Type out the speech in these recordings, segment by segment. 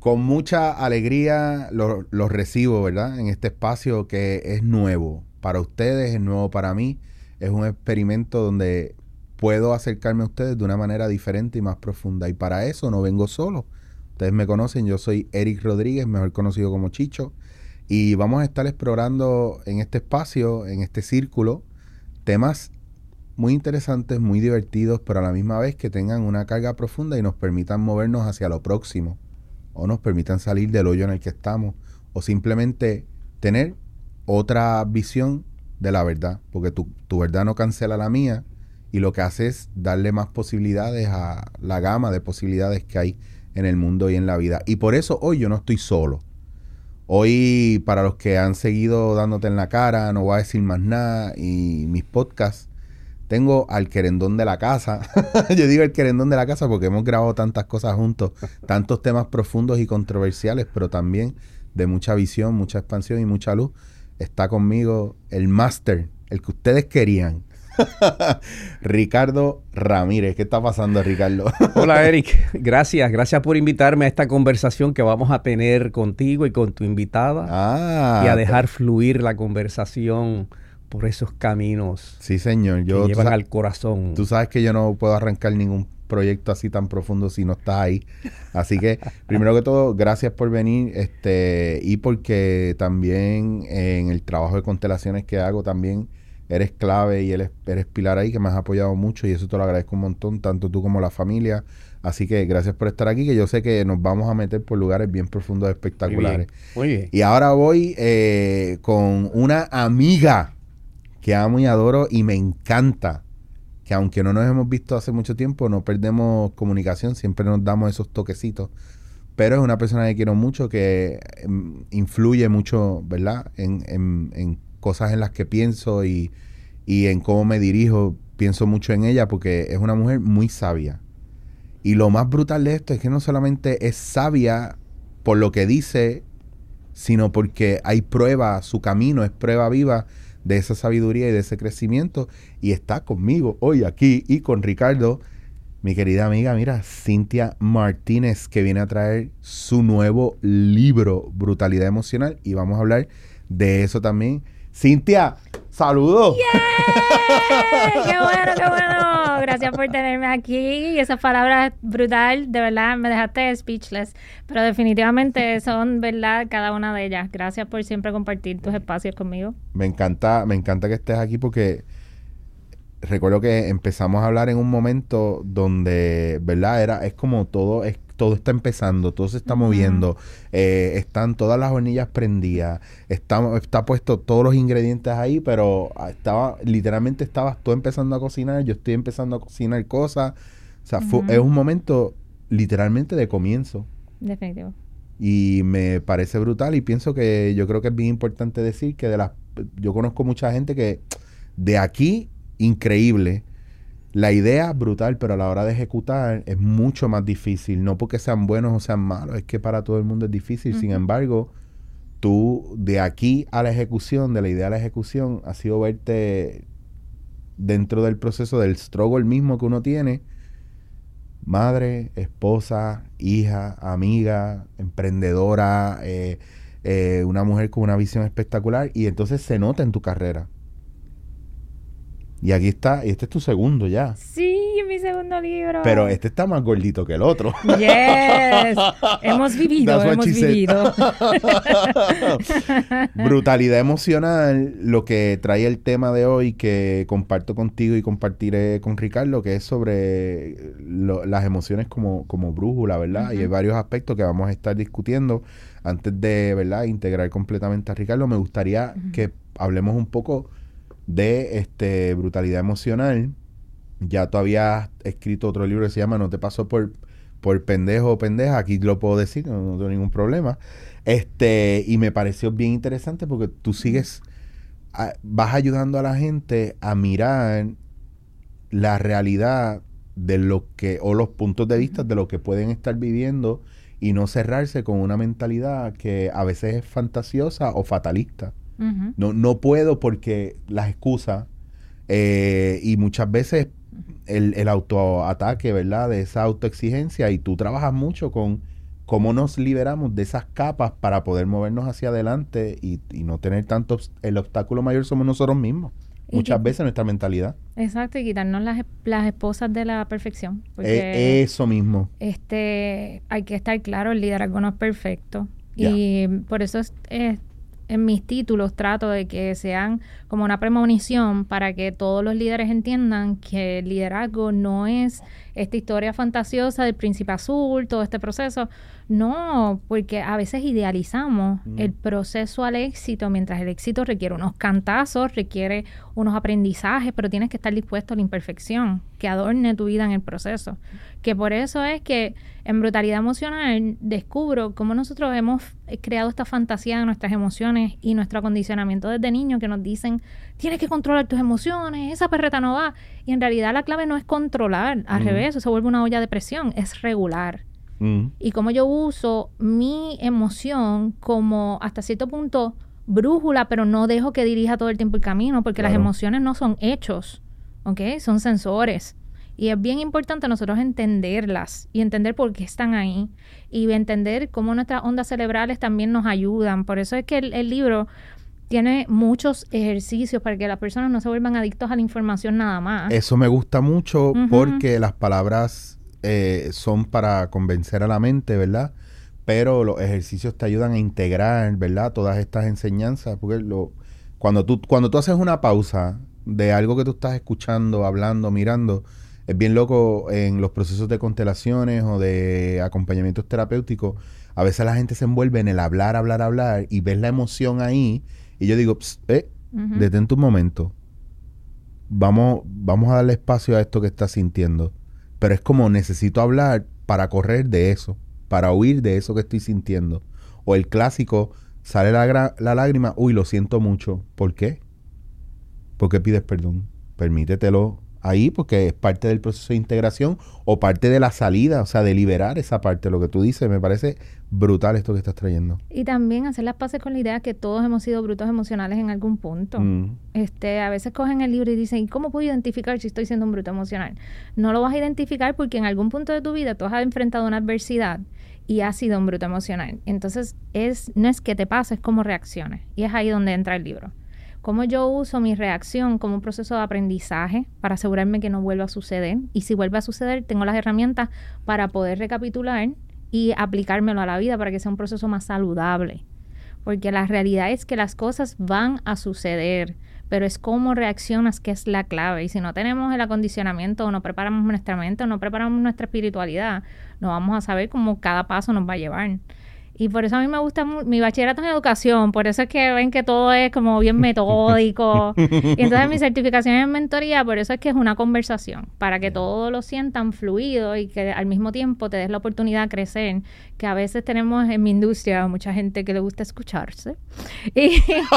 Con mucha alegría lo recibo, ¿verdad? En este espacio que es nuevo para ustedes, es nuevo para mí. Es un experimento donde puedo acercarme a ustedes de una manera diferente y más profunda. Y para eso no vengo solo. Ustedes me conocen, yo soy Eric Rodríguez, mejor conocido como Chicho. Y vamos a estar explorando en este espacio, en este círculo, temas muy interesantes, muy divertidos, pero a la misma vez que tengan una carga profunda y nos permitan movernos hacia lo próximo, o nos permitan salir del hoyo en el que estamos, o simplemente tener otra visión de la verdad, porque tu verdad no cancela la mía, y lo que hace es darle más posibilidades a la gama de posibilidades que hay en el mundo y en la vida. Y por eso hoy yo no estoy solo. Hoy, para los que han seguido dándote en la cara, no voy a decir más nada, y mis podcasts, tengo al querendón de la casa. Yo digo el querendón de la casa porque hemos grabado tantas cosas juntos, tantos temas profundos y controversiales, pero también de mucha visión, mucha expansión y mucha luz. Está conmigo el máster, el que ustedes querían. Ricardo Ramírez. ¿Qué está pasando, Ricardo? Hola, Eric. Gracias por invitarme a esta conversación que vamos a tener contigo y con tu invitada. Y a dejar fluir la conversación por esos caminos, sí, señor. Que llevan al corazón. Tú sabes que yo no puedo arrancar ningún proyecto así tan profundo si no estás ahí. Así que, primero que todo, gracias por venir, y porque también en el trabajo de constelaciones que hago también eres clave y eres pilar ahí, que me has apoyado mucho, y eso te lo agradezco un montón, tanto tú como la familia. Así que gracias por estar aquí, que yo sé que nos vamos a meter por lugares bien profundos, espectaculares. Muy bien. Y ahora voy con una amiga que amo y adoro y me encanta, que aunque no nos hemos visto hace mucho tiempo, no perdemos comunicación, siempre nos damos esos toquecitos, pero es una persona que quiero mucho, que influye mucho, ¿verdad? En cosas en las que pienso y en cómo me dirijo. Pienso mucho en ella porque es una mujer muy sabia. Y lo más brutal de esto es que no solamente es sabia por lo que dice, sino porque hay prueba, su camino es prueba viva de esa sabiduría y de ese crecimiento, y está conmigo hoy aquí y con Ricardo, mi querida amiga, mira, Cintia Martínez, que viene a traer su nuevo libro, Brutalidad Emocional, y vamos a hablar de eso también. Cintia, saludos. ¡Yeah! ¡Qué bueno, qué bueno! Gracias por tenerme aquí. Y esas palabras brutal, de verdad, me dejaste speechless. Pero definitivamente son verdad cada una de ellas. Gracias por siempre compartir tus espacios conmigo. Me encanta que estés aquí porque recuerdo que empezamos a hablar en un momento donde, ¿verdad? Es como todo está empezando, todo se está moviendo, están todas las hornillas prendidas, está puesto todos los ingredientes ahí, pero literalmente estabas tú empezando a cocinar, yo estoy empezando a cocinar cosas. O sea, es un momento literalmente de comienzo. Definitivo. Y me parece brutal, y pienso que yo creo que es bien importante decir que yo conozco mucha gente que de aquí, increíble, la idea brutal, pero a la hora de ejecutar es mucho más difícil, no porque sean buenos o sean malos, es que para todo el mundo es difícil. Sin embargo, tú de aquí a la ejecución, de la idea a la ejecución, ha sido verte dentro del proceso del struggle mismo que uno tiene, madre, esposa, hija, amiga, emprendedora, una mujer con una visión espectacular, y entonces se nota en tu carrera. Y aquí está, y este es tu segundo ya. Sí, mi segundo libro. Pero este está más gordito que el otro. Yes. Hemos vivido. Brutalidad emocional, lo que trae el tema de hoy, que comparto contigo y compartiré con Ricardo, que es sobre las emociones como brújula, ¿verdad? Y hay varios aspectos que vamos a estar discutiendo. Antes de, ¿verdad?, integrar completamente a Ricardo, me gustaría que hablemos un poco de brutalidad emocional. Ya tú habías escrito otro libro que se llama No te paso por pendejo o pendeja. Aquí lo puedo decir, no tengo ningún problema. Y me pareció bien interesante porque tú vas ayudando a la gente a mirar la realidad de lo que, o los puntos de vista de lo que pueden estar viviendo, y no cerrarse con una mentalidad que a veces es fantasiosa o fatalista. No puedo porque las excusas, y muchas veces el autoataque, ¿verdad? De esa autoexigencia, y tú trabajas mucho con ¿cómo nos liberamos de esas capas para poder movernos hacia adelante y no tener tanto... El obstáculo mayor somos nosotros mismos. Muchas veces nuestra mentalidad. Exacto, y quitarnos las esposas de la perfección. Porque eso mismo. hay que estar claro, el liderazgo no es perfecto. Ya. Y por eso en mis títulos trato de que sean como una premonición para que todos los líderes entiendan que el liderazgo no es esta historia fantasiosa del príncipe azul, todo este proceso. No, porque a veces idealizamos el proceso al éxito, mientras el éxito requiere unos cantazos, requiere unos aprendizajes, pero tienes que estar dispuesto a la imperfección que adorne tu vida en el proceso. Que por eso es que en Brutalidad Emocional descubro cómo nosotros hemos creado esta fantasía de nuestras emociones y nuestro acondicionamiento desde niños que nos dicen, tienes que controlar tus emociones, esa perreta no va. Y en realidad la clave no es controlar, al revés, eso se vuelve una olla de presión, es regular. Y como yo uso mi emoción como hasta cierto punto brújula, pero no dejo que dirija todo el tiempo el camino, porque las emociones no son hechos, ¿ok? Son sensores. Y es bien importante nosotros entenderlas y entender por qué están ahí y entender cómo nuestras ondas cerebrales también nos ayudan. Por eso es que el libro tiene muchos ejercicios para que las personas no se vuelvan adictos a la información nada más. Eso me gusta mucho porque las palabras son para convencer a la mente, ¿verdad? Pero los ejercicios te ayudan a integrar, ¿verdad? Todas estas enseñanzas. Porque cuando tú haces una pausa de algo que tú estás escuchando, hablando, mirando, es bien loco en los procesos de constelaciones o de acompañamientos terapéuticos. A veces la gente se envuelve en el hablar y ves la emoción ahí. Y yo digo, detente un momento. Vamos a darle espacio a esto que estás sintiendo. Pero es como necesito hablar para correr de eso, para huir de eso que estoy sintiendo. O el clásico, sale la lágrima, uy, lo siento mucho. ¿Por qué? ¿Por qué pides perdón? Permítetelo ahí porque es parte del proceso de integración o parte de la salida, o sea, de liberar esa parte. Lo que tú dices, me parece brutal esto que estás trayendo. Y también hacer las paces con la idea que todos hemos sido brutos emocionales en algún punto. A veces cogen el libro y dicen, ¿y cómo puedo identificar si estoy siendo un bruto emocional? No lo vas a identificar porque en algún punto de tu vida tú has enfrentado una adversidad y has sido un bruto emocional. Entonces, no es que te pase, es cómo reacciones. Y es ahí donde entra el libro. Cómo yo uso mi reacción como un proceso de aprendizaje para asegurarme que no vuelva a suceder. Y si vuelve a suceder, tengo las herramientas para poder recapitular y aplicármelo a la vida para que sea un proceso más saludable. Porque la realidad es que las cosas van a suceder, pero es cómo reaccionas que es la clave. Y si no tenemos el acondicionamiento o no preparamos nuestra mente o no preparamos nuestra espiritualidad, no vamos a saber cómo cada paso nos va a llevar. Y por eso a mí me gusta mi bachillerato en educación, por eso es que ven que todo es como bien metódico. Y entonces mi certificación en mentoría, por eso es que es una conversación, para que todos lo sientan fluido y que al mismo tiempo te des la oportunidad de crecer, que a veces tenemos en mi industria mucha gente que le gusta escucharse. Y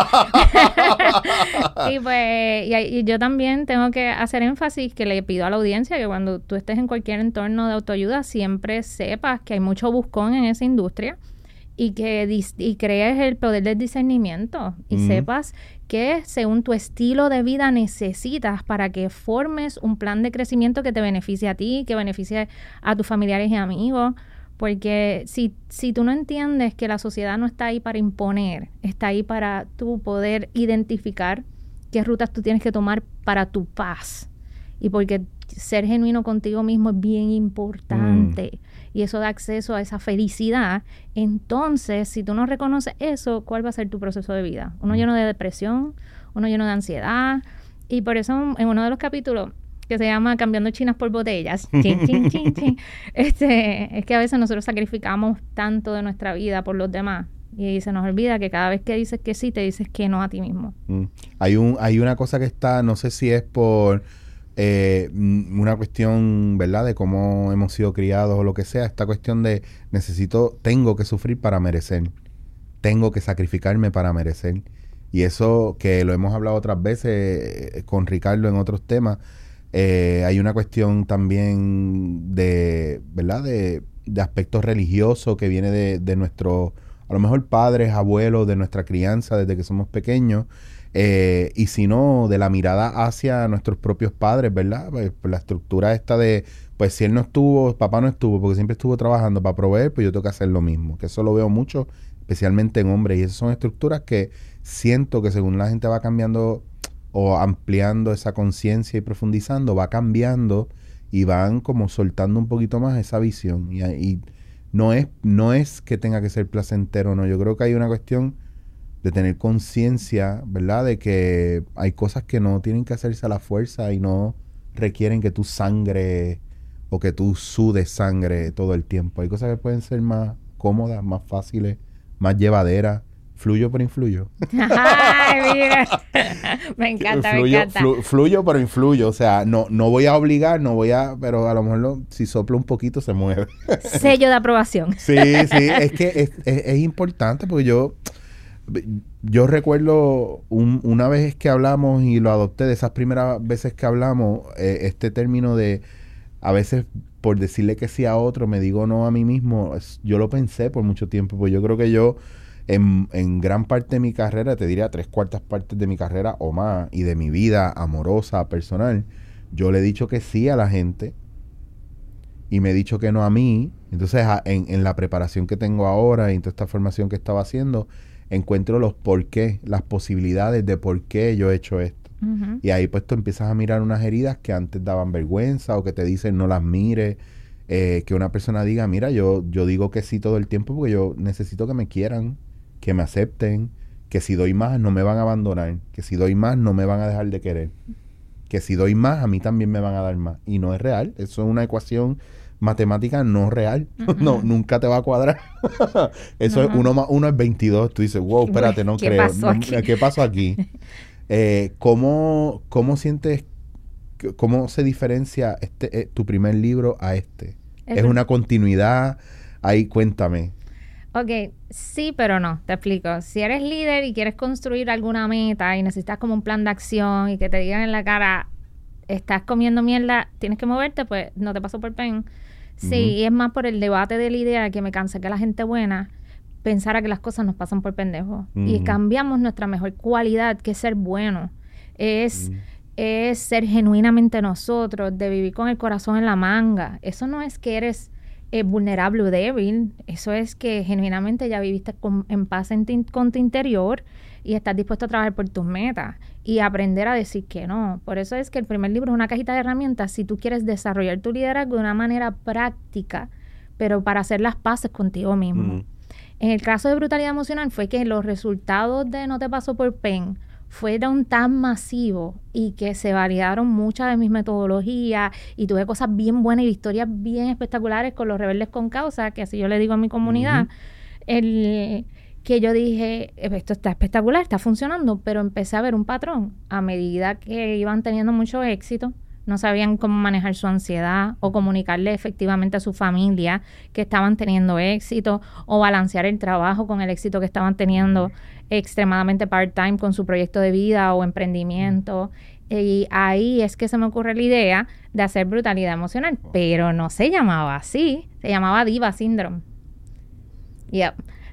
yo también tengo que hacer énfasis que le pido a la audiencia que cuando tú estés en cualquier entorno de autoayuda, siempre sepas que hay mucho buscón en esa industria. Y crees el poder del discernimiento y sepas que según tu estilo de vida necesitas para que formes un plan de crecimiento que te beneficie a ti, que beneficie a tus familiares y amigos. Porque si tú no entiendes que la sociedad no está ahí para imponer, está ahí para tú poder identificar qué rutas tú tienes que tomar para tu paz. Y porque ser genuino contigo mismo es bien importante. Y eso da acceso a esa felicidad. Entonces, si tú no reconoces eso, ¿cuál va a ser tu proceso de vida? Uno lleno de depresión, uno lleno de ansiedad. Y por eso en uno de los capítulos que se llama Cambiando chinas por botellas, es que a veces nosotros sacrificamos tanto de nuestra vida por los demás. Y se nos olvida que cada vez que dices que sí, te dices que no a ti mismo. Hay una cosa que está, no sé si es por una cuestión, ¿verdad? De cómo hemos sido criados o lo que sea. Esta cuestión de tengo que sufrir para merecer. Tengo que sacrificarme para merecer. Y eso que lo hemos hablado otras veces con Ricardo en otros temas. Hay una cuestión también de, ¿verdad? De aspectos religiosos que viene de nuestros a lo mejor padres, abuelos, de nuestra crianza desde que somos pequeños, y si no, de la mirada hacia nuestros propios padres, ¿verdad? Pues la estructura esta de, pues si él no estuvo, papá no estuvo, porque siempre estuvo trabajando para proveer, pues yo tengo que hacer lo mismo. Que eso lo veo mucho, especialmente en hombres. Y esas son estructuras que siento que según la gente va cambiando o ampliando esa conciencia y profundizando, va cambiando y van como soltando un poquito más esa visión. Y no es que tenga que ser placentero, no. Yo creo que hay una cuestión de tener conciencia, ¿verdad? De que hay cosas que no tienen que hacerse a la fuerza y no requieren que tú sangre o que tú sudes sangre todo el tiempo. Hay cosas que pueden ser más cómodas, más fáciles, más llevaderas. Fluyo pero influyo. Ay, mira. Me encanta. Fluyo pero influyo. O sea, no voy a obligar, pero a lo mejor si soplo un poquito se mueve. Sello de aprobación. Sí, es que es importante porque yo recuerdo una vez que hablamos y lo adopté, de esas primeras veces que hablamos, este término de a veces por decirle que sí a otro me digo no a mí mismo. Yo lo pensé por mucho tiempo, pues yo creo que yo en gran parte de mi carrera, te diría 3/4 partes de mi carrera o más, y de mi vida amorosa, personal, yo le he dicho que sí a la gente y me he dicho que no a mí. Entonces en la preparación que tengo ahora y en toda esta formación que estaba haciendo, encuentro los por qué, las posibilidades de por qué yo he hecho esto. Uh-huh. Y ahí pues tú empiezas a mirar unas heridas que antes daban vergüenza o que te dicen no las mires. Que una persona diga, mira, yo digo que sí todo el tiempo porque yo necesito que me quieran, que me acepten, que si doy más no me van a abandonar, que si doy más no me van a dejar de querer, que si doy más a mí también me van a dar más. Y no es real, eso es una ecuación matemática no real. Uh-huh. No, nunca te va a cuadrar. Eso es 1 más 1 es 22. Tú dices, wow, espérate, no ¿Qué creo. Pasó aquí? ¿Qué pasó aquí? ¿Cómo sientes, cómo se diferencia tu primer libro a este? ¿Es una continuidad? Ahí cuéntame. Ok, sí, pero no, te explico. Si eres líder y quieres construir alguna meta y necesitas como un plan de acción y que te digan en la cara, estás comiendo mierda, tienes que moverte, pues no te paso por pen. Sí, es más por el debate de la idea que me cansé que la gente buena pensara que las cosas nos pasan por pendejo. Y cambiamos nuestra mejor cualidad, que es ser bueno. Es ser genuinamente nosotros, de vivir con el corazón en la manga. Eso no es que eres vulnerable o débil. Eso es que genuinamente ya viviste en paz con tu interior y estás dispuesto a trabajar por tus metas y aprender a decir que no. Por eso es que el primer libro es una cajita de herramientas si tú quieres desarrollar tu liderazgo de una manera práctica, pero para hacer las paces contigo mismo. En el caso de brutalidad emocional fue que los resultados de No te pasó por pen fueron tan masivos y que se validaron muchas de mis metodologías y tuve cosas bien buenas y historias bien espectaculares con los rebeldes con causa, que así yo le digo a mi comunidad, que yo dije, esto está espectacular, está funcionando, pero empecé a ver un patrón. A medida que iban teniendo mucho éxito, no sabían cómo manejar su ansiedad o comunicarle efectivamente a su familia que estaban teniendo éxito o balancear el trabajo con el éxito que estaban teniendo extremadamente part-time con su proyecto de vida o emprendimiento. Y ahí es que se me ocurre la idea de hacer brutalidad emocional, pero no se llamaba así, se llamaba Diva Syndrome. Yep.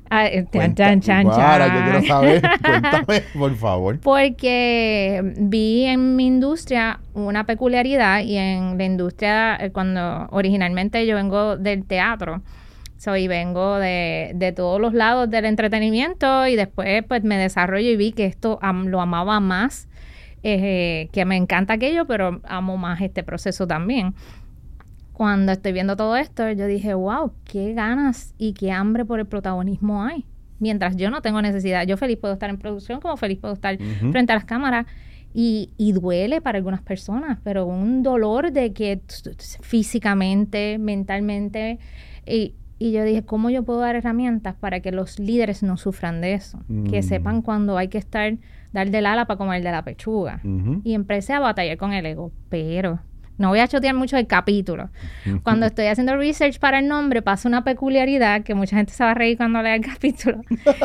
Ahora yo quiero saber, cuéntame, por favor. Porque vi en mi industria una peculiaridad y en la industria, cuando originalmente yo vengo del teatro, y vengo de todos los lados del entretenimiento y después pues me desarrollo y vi que esto lo amaba más, que me encanta aquello, pero amo más este proceso también. Cuando estoy viendo todo esto, yo dije, wow, qué ganas y qué hambre por el protagonismo hay. Mientras yo no tengo necesidad, yo feliz puedo estar en producción como feliz puedo estar frente a las cámaras. Y duele para algunas personas, pero un dolor de que físicamente, mentalmente... Y yo dije, ¿cómo yo puedo dar herramientas para que los líderes no sufran de eso? Que sepan cuando hay que dar del ala para comer de la pechuga. Y empecé a batallar con el ego, pero... No voy a chotear mucho el capítulo. Cuando estoy haciendo research para el nombre, pasa una peculiaridad que mucha gente se va a reír cuando lea el capítulo.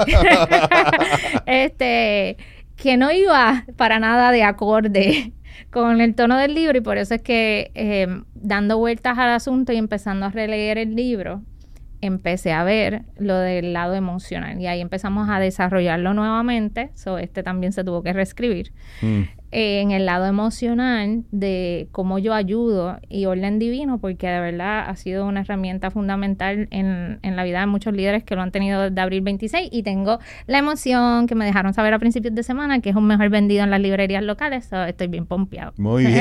Que no iba para nada de acorde con el tono del libro y por eso es que dando vueltas al asunto y empezando a releer el libro, empecé a ver lo del lado emocional y ahí empezamos a desarrollarlo nuevamente. Este también se tuvo que reescribir. En el lado emocional de cómo yo ayudo y orden divino, porque de verdad ha sido una herramienta fundamental en la vida de muchos líderes que lo han tenido desde abril 26, y tengo la emoción que me dejaron saber a principios de semana que es un mejor vendido en las librerías locales. Estoy bien pompeado. Muy bien.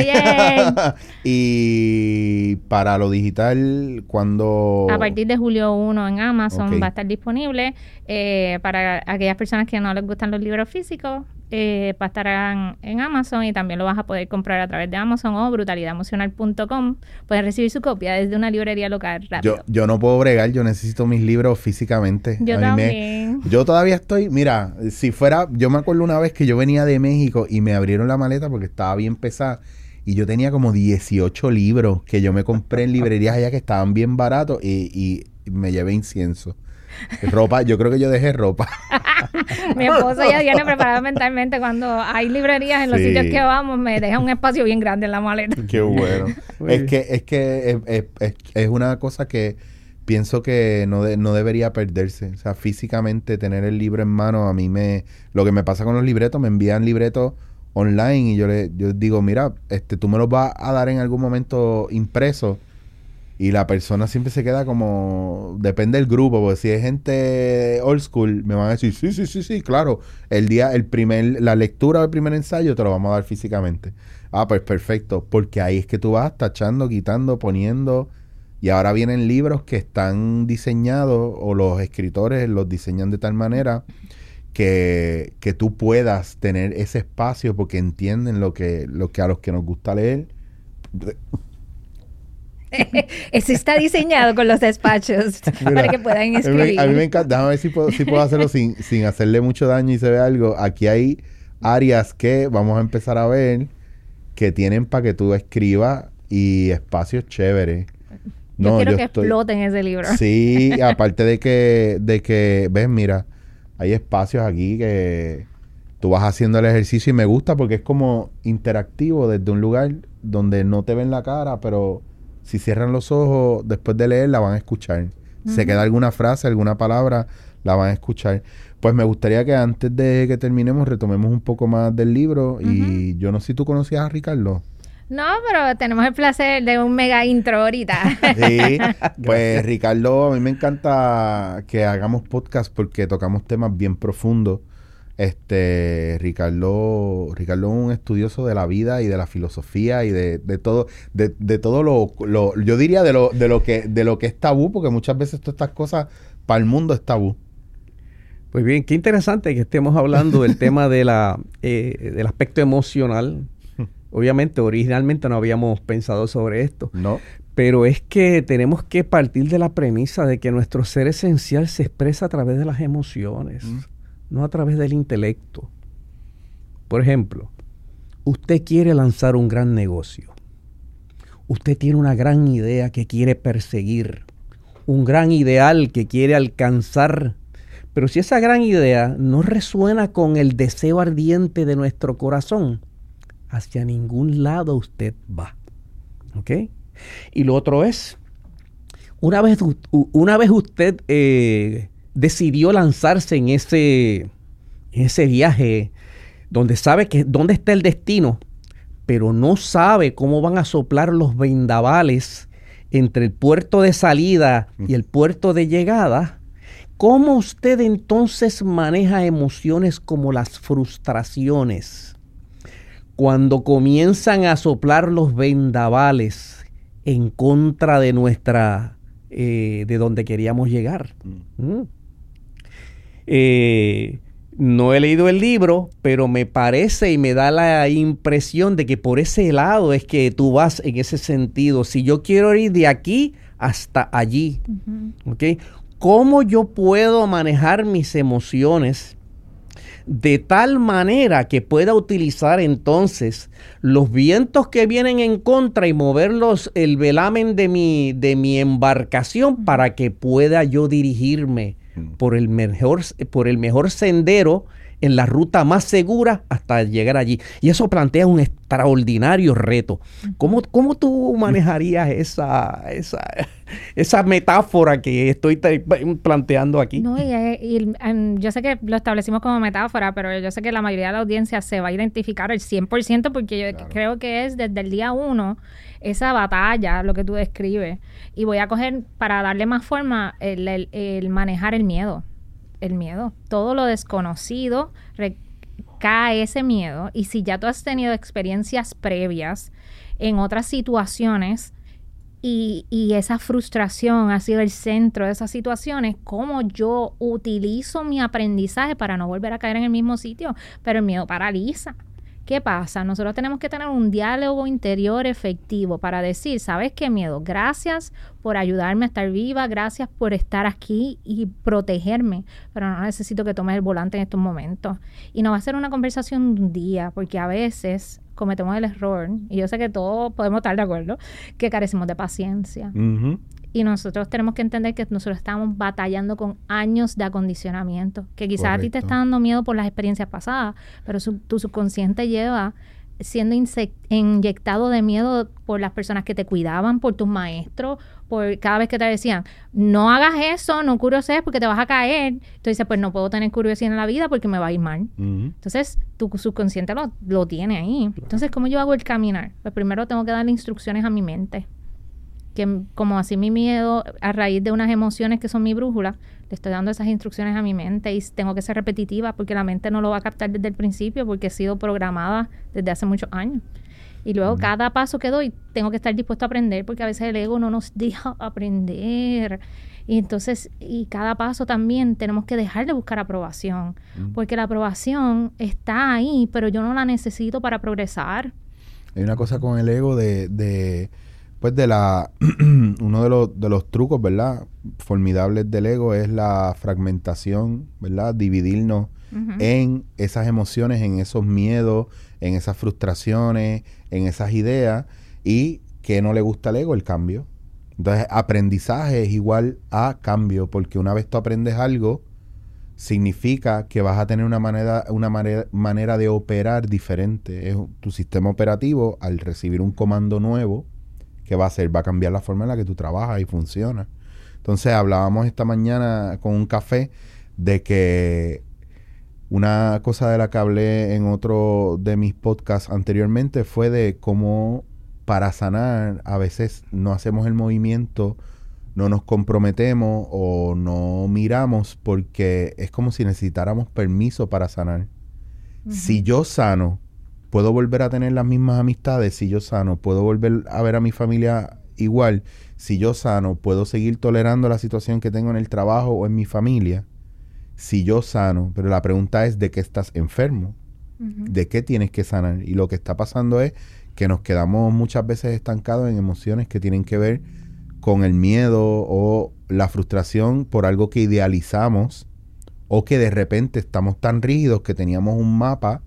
Y para lo digital, ¿cuándo? A partir de julio 1 en Amazon va a estar disponible. Para aquellas personas que no les gustan los libros físicos, va a estar en Amazon, y también lo vas a poder comprar a través de Amazon o brutalidademocional.com. Puedes recibir su copia desde una librería local rápido. Yo no puedo bregar, yo necesito mis libros físicamente. Yo también. Yo todavía estoy, mira, si fuera, yo me acuerdo una vez que yo venía de México y me abrieron la maleta porque estaba bien pesada y yo tenía como 18 libros que yo me compré en librerías allá que estaban bien baratos y me llevé incienso. Ropa, yo creo que yo dejé ropa. Mi esposo ya tiene preparado mentalmente cuando hay librerías en los sitios que vamos, me deja un espacio bien grande en la maleta. Qué bueno. Es que es una cosa que pienso que no debería perderse. O sea, físicamente tener el libro en mano, lo que me pasa con los libretos, me envían libretos online y yo digo, mira, tú me los vas a dar en algún momento impreso. Y la persona siempre se queda como... Depende del grupo, porque si es gente old school, me van a decir, sí, claro. La lectura del primer ensayo te lo vamos a dar físicamente. Pues perfecto. Porque ahí es que tú vas tachando, quitando, poniendo. Y ahora vienen libros que están diseñados, o los escritores los diseñan de tal manera que tú puedas tener ese espacio porque entienden lo que a los que nos gusta leer... Eso está diseñado con los despachos. Mira, para que puedan escribir. A mí me encanta. Déjame ver si puedo hacerlo sin hacerle mucho daño y se ve algo. Aquí hay áreas que vamos a empezar a ver que tienen para que tú escribas y espacios chéveres. Yo quiero que exploten ese libro. Sí, aparte de que ves, mira, hay espacios aquí que tú vas haciendo el ejercicio y me gusta porque es como interactivo desde un lugar donde no te ven la cara, pero si cierran los ojos, después de leer, la van a escuchar. Se queda alguna frase, alguna palabra, la van a escuchar. Pues me gustaría que antes de que terminemos, retomemos un poco más del libro. Y yo no sé si tú conocías a Ricardo. No, pero tenemos el placer de un mega intro ahorita. Sí, pues Ricardo, a mí me encanta que hagamos podcast porque tocamos temas bien profundos. Ricardo es un estudioso de la vida y de la filosofía y de todo, de todo lo yo diría de lo que es tabú, porque muchas veces todas estas cosas para el mundo es tabú. Pues bien, qué interesante que estemos hablando del tema del aspecto emocional. Obviamente, originalmente no habíamos pensado sobre esto. No. Pero es que tenemos que partir de la premisa de que nuestro ser esencial se expresa a través de las emociones. No a través del intelecto. Por ejemplo, usted quiere lanzar un gran negocio. Usted tiene una gran idea que quiere perseguir. Un gran ideal que quiere alcanzar. Pero si esa gran idea no resuena con el deseo ardiente de nuestro corazón, hacia ningún lado usted va. ¿Ok? Y lo otro es, una vez usted... decidió lanzarse en ese viaje donde sabe dónde está el destino, pero no sabe cómo van a soplar los vendavales entre el puerto de salida y el puerto de llegada. ¿Cómo usted entonces maneja emociones como las frustraciones cuando comienzan a soplar los vendavales en contra de de donde queríamos llegar? No he leído el libro, pero me parece y me da la impresión de que por ese lado es que tú vas en ese sentido. Si yo quiero ir de aquí hasta allí, ¿okay? ¿Cómo yo puedo manejar mis emociones de tal manera que pueda utilizar entonces los vientos que vienen en contra y moverlos el velamen de mi embarcación para que pueda yo dirigirme por el mejor sendero en la ruta más segura hasta llegar allí. Y eso plantea un extraordinario reto. ¿Cómo tú manejarías esa metáfora que estoy planteando aquí? No, y yo sé que lo establecimos como metáfora, pero yo sé que la mayoría de la audiencia se va a identificar al 100% porque yo creo que es desde el día 1 esa batalla, lo que tú describes. Y voy a coger, para darle más forma, el manejar el miedo. El miedo. Todo lo desconocido cae ese miedo. Y si ya tú has tenido experiencias previas en otras situaciones y esa frustración ha sido el centro de esas situaciones, ¿cómo yo utilizo mi aprendizaje para no volver a caer en el mismo sitio? Pero el miedo paraliza. ¿Qué pasa? Nosotros tenemos que tener un diálogo interior efectivo para decir, ¿sabes qué, miedo? Gracias por ayudarme a estar viva, gracias por estar aquí y protegerme, pero no necesito que tomes el volante en estos momentos. Y no va a ser una conversación de un día, porque a veces cometemos el error, y yo sé que todos podemos estar de acuerdo, que carecemos de paciencia. Uh-huh. Y nosotros tenemos que entender que nosotros estamos batallando con años de acondicionamiento, que quizás a ti te está dando miedo por las experiencias pasadas, pero tu subconsciente lleva siendo inyectado de miedo por las personas que te cuidaban, por tus maestros, por cada vez que te decían, no hagas eso, no curioses porque te vas a caer. Entonces dices, pues no puedo tener curiosidad en la vida porque me va a ir mal. Uh-huh. Entonces, tu subconsciente lo tiene ahí. Entonces, ¿cómo yo hago el caminar? Pues primero tengo que darle instrucciones a mi mente. Que como así mi miedo, a raíz de unas emociones que son mi brújula, le estoy dando esas instrucciones a mi mente y tengo que ser repetitiva porque la mente no lo va a captar desde el principio porque he sido programada desde hace muchos años. Y luego cada paso que doy tengo que estar dispuesto a aprender porque a veces el ego no nos deja aprender. Y entonces, y cada paso también tenemos que dejar de buscar aprobación porque la aprobación está ahí, pero yo no la necesito para progresar. Hay una cosa con el ego pues uno de los trucos, ¿verdad? Formidables del ego es la fragmentación, ¿verdad? Dividirnos en esas emociones, en esos miedos, en esas frustraciones, en esas ideas. Y ¿qué no le gusta al ego? El cambio. Entonces, aprendizaje es igual a cambio, porque una vez tú aprendes algo, significa que vas a tener una manera de operar diferente. Es tu sistema operativo, al recibir un comando nuevo, ¿qué va a hacer? Va a cambiar la forma en la que tú trabajas y funciona. Entonces, hablábamos esta mañana con un café de que una cosa de la que hablé en otro de mis podcasts anteriormente fue de cómo para sanar a veces no hacemos el movimiento, no nos comprometemos o no miramos porque es como si necesitáramos permiso para sanar. Uh-huh. Si yo sano, puedo volver a tener las mismas amistades. Si yo sano, puedo volver a ver a mi familia igual. Si yo sano, puedo seguir tolerando la situación que tengo en el trabajo o en mi familia. Si yo sano, pero la pregunta es ¿de qué estás enfermo? Uh-huh. ¿De qué tienes que sanar? Y lo que está pasando es que nos quedamos muchas veces estancados en emociones que tienen que ver con el miedo o la frustración por algo que idealizamos o que de repente estamos tan rígidos que teníamos un mapa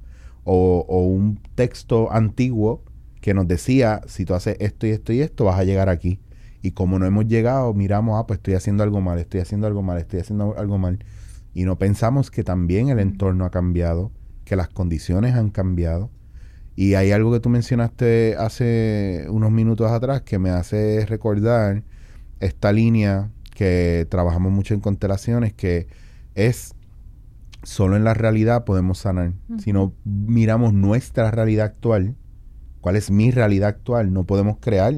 o un texto antiguo que nos decía, si tú haces esto y esto y esto, vas a llegar aquí. Y como no hemos llegado, miramos, pues estoy haciendo algo mal, estoy haciendo algo mal, estoy haciendo algo mal. Y no pensamos que también el entorno ha cambiado, que las condiciones han cambiado. Y hay algo que tú mencionaste hace unos minutos atrás que me hace recordar esta línea que trabajamos mucho en constelaciones, que es solo en la realidad podemos sanar. Uh-huh. Si no miramos nuestra realidad actual, ¿cuál es mi realidad actual? No podemos crear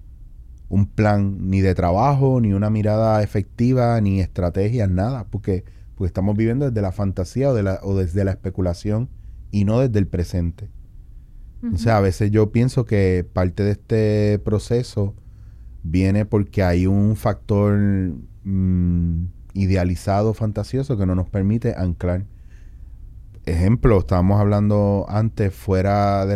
un plan ni de trabajo, ni una mirada efectiva, ni estrategias, nada, porque estamos viviendo desde la fantasía o desde la especulación y no desde el presente. Uh-huh. Entonces, a veces yo pienso que parte de este proceso viene porque hay un factor idealizado, fantasioso, que no nos permite anclar. Ejemplo, estábamos hablando antes, fuera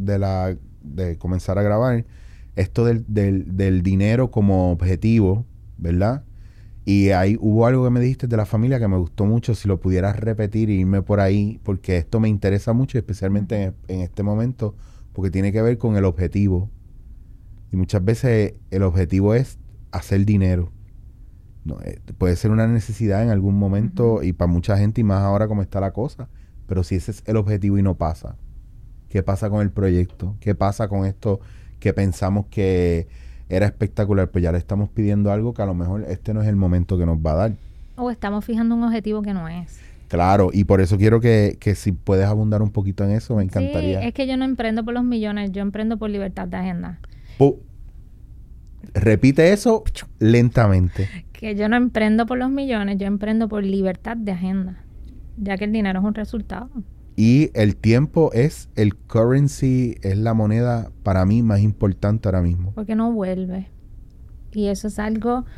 de comenzar a grabar, esto del dinero como objetivo, ¿verdad? Y ahí hubo algo que me dijiste de la familia que me gustó mucho, si lo pudieras repetir e irme por ahí, porque esto me interesa mucho, especialmente en este momento, porque tiene que ver con el objetivo. Y muchas veces el objetivo es hacer dinero. No, puede ser una necesidad en algún momento, uh-huh, y para mucha gente, y más ahora como está la cosa, Pero si ese es el objetivo y no pasa, ¿qué pasa con el proyecto? ¿Qué pasa con esto que pensamos que era espectacular? Pues ya le estamos pidiendo algo que a lo mejor este no es el momento que nos va a dar. O estamos fijando un objetivo que no es. Claro, y por eso quiero que si puedes abundar un poquito en eso, me encantaría. Sí, es que yo no emprendo por los millones, yo emprendo por libertad de agenda. Repite eso lentamente. Que yo no emprendo por los millones, yo emprendo por libertad de agenda, ya que el dinero es un resultado. Y el tiempo es el currency, es la moneda para mí más importante ahora mismo. Porque no vuelve. Y eso es algo...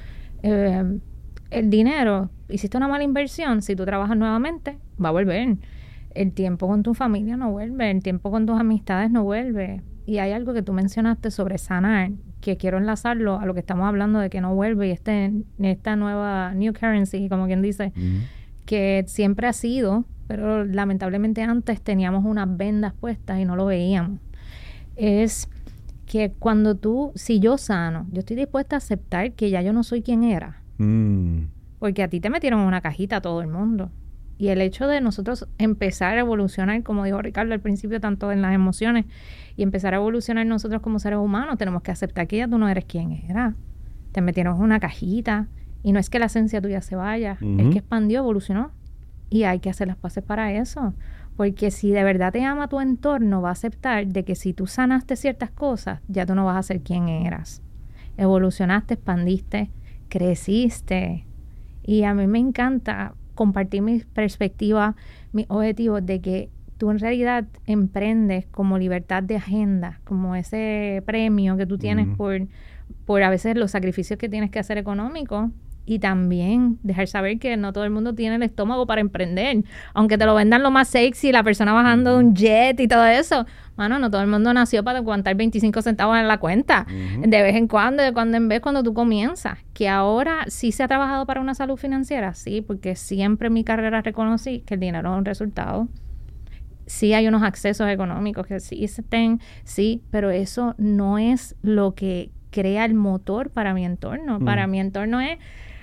el dinero, hiciste una mala inversión, si tú trabajas nuevamente, va a volver. El tiempo con tu familia no vuelve, el tiempo con tus amistades no vuelve. Y hay algo que tú mencionaste sobre sanar, que quiero enlazarlo a lo que estamos hablando de que no vuelve, y esta nueva new currency, como quien dice, que siempre ha sido, pero lamentablemente antes teníamos unas vendas puestas y no lo veíamos. Es que si yo sano, yo estoy dispuesta a aceptar que ya yo no soy quien era. Porque a ti te metieron en una cajita todo el mundo. Y el hecho de nosotros empezar a evolucionar, como dijo Ricardo al principio, tanto en las emociones, y empezar a evolucionar nosotros como seres humanos, tenemos que aceptar que ya tú no eres quien era. Te metieron en una cajita. Y no es que la esencia tuya se vaya, es que expandió, evolucionó. Y hay que hacer las paces para eso. Porque si de verdad te ama tu entorno, va a aceptar de que si tú sanaste ciertas cosas, ya tú no vas a ser quien eras. Evolucionaste, expandiste, creciste. Y a mí me encanta compartir mis perspectivas, mis objetivos de que tú en realidad emprendes como libertad de agenda, como ese premio que tú tienes por a veces los sacrificios que tienes que hacer económicos. Y también dejar saber que no todo el mundo tiene el estómago para emprender. Aunque te lo vendan lo más sexy, la persona bajando de un jet y todo eso. Mano, no todo el mundo nació para aguantar 25 centavos en la cuenta. De vez en cuando, de cuando en vez, cuando tú comienzas. Que ahora sí se ha trabajado para una salud financiera. Sí, porque siempre en mi carrera reconocí que el dinero es un resultado. Sí hay unos accesos económicos que sí, pero eso no es lo que crea el motor para mi entorno. Para mi entorno es...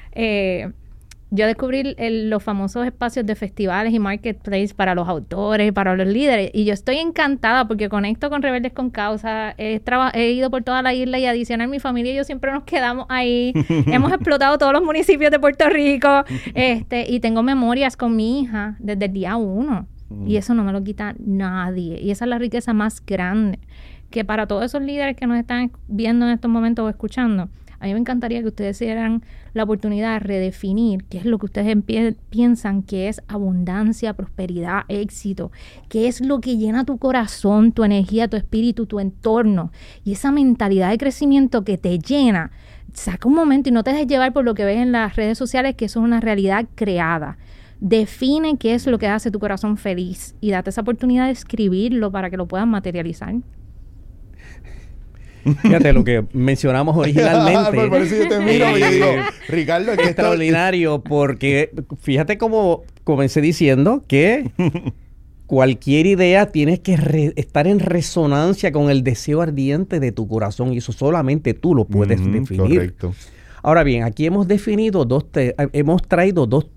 yo descubrí los famosos espacios de festivales y marketplace para los autores, para los líderes, y yo estoy encantada porque conecto con Rebeldes con Causa. He ido por toda la isla y adicional mi familia y yo siempre nos quedamos ahí. Hemos explotado todos los municipios de Puerto Rico, y tengo memorias con mi hija desde el día 1 y eso no me lo quita nadie, y esa es la riqueza más grande, que para todos esos líderes que nos están viendo en estos momentos o escuchando, a mí me encantaría que ustedes se dieran la oportunidad de redefinir qué es lo que ustedes piensan que es abundancia, prosperidad, éxito, qué es lo que llena tu corazón, tu energía, tu espíritu, tu entorno, y esa mentalidad de crecimiento que te llena. Saca un momento y no te dejes llevar por lo que ves en las redes sociales, que eso es una realidad creada. Define qué es lo que hace tu corazón feliz y date esa oportunidad de escribirlo para que lo puedas materializar. Fíjate lo que mencionamos originalmente. Por eso yo te miro y digo, Ricardo, es que extraordinario, porque fíjate cómo comencé diciendo que cualquier idea tienes que estar en resonancia con el deseo ardiente de tu corazón, y eso solamente tú lo puedes definir. Correcto. Ahora bien, aquí hemos definido hemos traído dos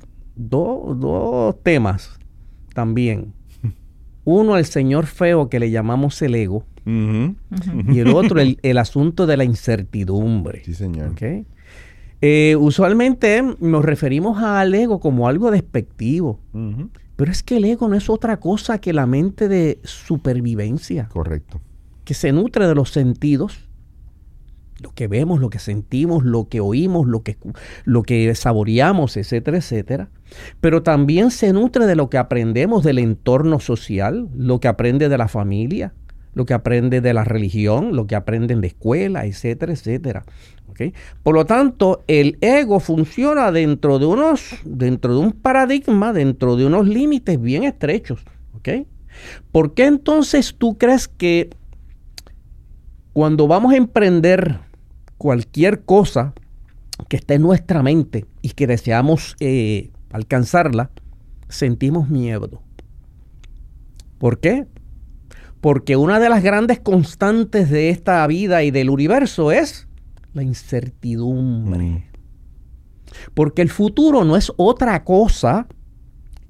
temas también. Uno, el señor feo que le llamamos el ego. Y el otro, el asunto de la incertidumbre. Sí, señor. ¿Okay? Usualmente nos referimos al ego como algo despectivo. Pero es que el ego no es otra cosa que la mente de supervivencia. Correcto. Que se nutre de los sentidos. Lo que vemos, lo que sentimos, lo que oímos, lo que saboreamos, etcétera, etcétera. Pero también se nutre de lo que aprendemos del entorno social, lo que aprende de la familia, lo que aprende de la religión, lo que aprende en la escuela, etcétera, etcétera. ¿Okay? Por lo tanto, el ego funciona dentro de un paradigma, dentro de unos límites bien estrechos. ¿Okay? ¿Por qué entonces tú crees que cuando vamos a emprender cualquier cosa que esté en nuestra mente y que deseamos alcanzarla, sentimos miedo? ¿Por qué? Porque una de las grandes constantes de esta vida y del universo es la incertidumbre. Porque el futuro no es otra cosa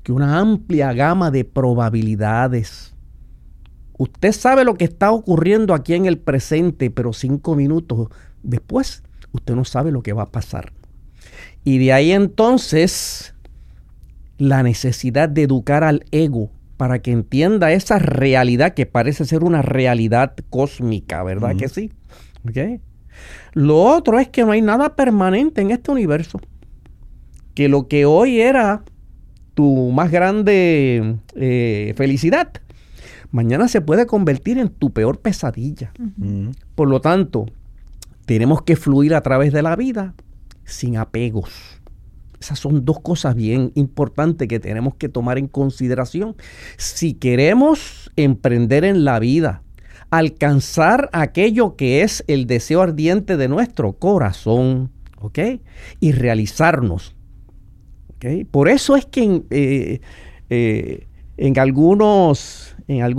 que una amplia gama de probabilidades. Usted sabe lo que está ocurriendo aquí en el presente, pero 5 minutos después, usted no sabe lo que va a pasar. Y de ahí entonces, la necesidad de educar al ego para que entienda esa realidad que parece ser una realidad cósmica, ¿verdad que sí? ¿Okay? Lo otro es que no hay nada permanente en este universo. Que lo que hoy era tu más grande felicidad, mañana se puede convertir en tu peor pesadilla. Por lo tanto, tenemos que fluir a través de la vida sin apegos. Esas son dos cosas bien importantes que tenemos que tomar en consideración. Si queremos emprender en la vida, alcanzar aquello que es el deseo ardiente de nuestro corazón, ¿ok? Y realizarnos, ¿ok? Por eso es que en algunos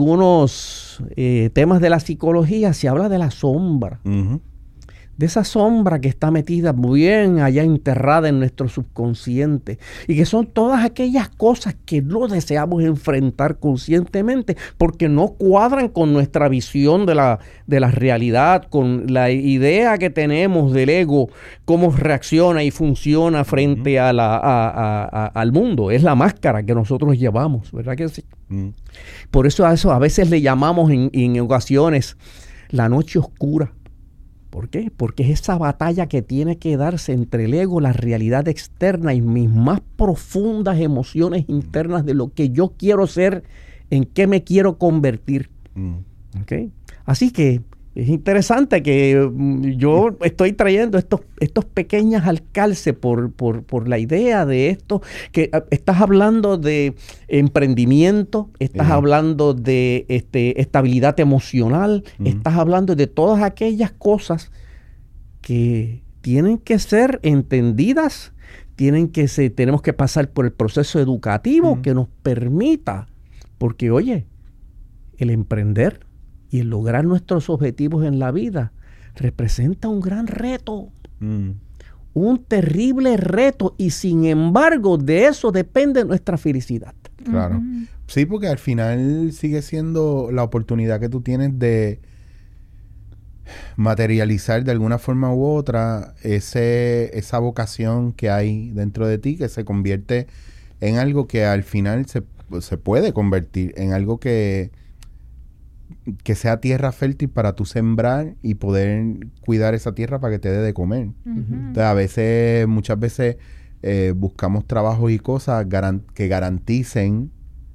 temas de la psicología se habla de la sombra. De esa sombra que está metida muy bien allá enterrada en nuestro subconsciente y que son todas aquellas cosas que no deseamos enfrentar conscientemente porque no cuadran con nuestra visión de la realidad, con la idea que tenemos del ego, cómo reacciona y funciona frente al mundo. Es la máscara que nosotros llevamos, ¿verdad que sí? Por eso a veces le llamamos en ocasiones la noche oscura. ¿Por qué? Porque es esa batalla que tiene que darse entre el ego, la realidad externa y mis más profundas emociones internas de lo que yo quiero ser, en qué me quiero convertir. ¿Okay? Así que es interesante que yo estoy trayendo estos pequeños alcances por la idea de esto, que estás hablando de emprendimiento, estás hablando de estabilidad emocional, estás hablando de todas aquellas cosas que tienen que ser entendidas, tenemos que pasar por el proceso educativo que nos permita, porque oye, el emprender y el lograr nuestros objetivos en la vida representa un gran reto, un terrible reto, y sin embargo de eso depende nuestra felicidad. Claro. Sí, porque al final sigue siendo la oportunidad que tú tienes de materializar de alguna forma u otra esa vocación que hay dentro de ti, que se convierte en algo que al final se puede convertir en algo que sea tierra fértil para tú sembrar y poder cuidar esa tierra para que te dé de comer. Entonces, muchas veces buscamos trabajos y cosas que garanticen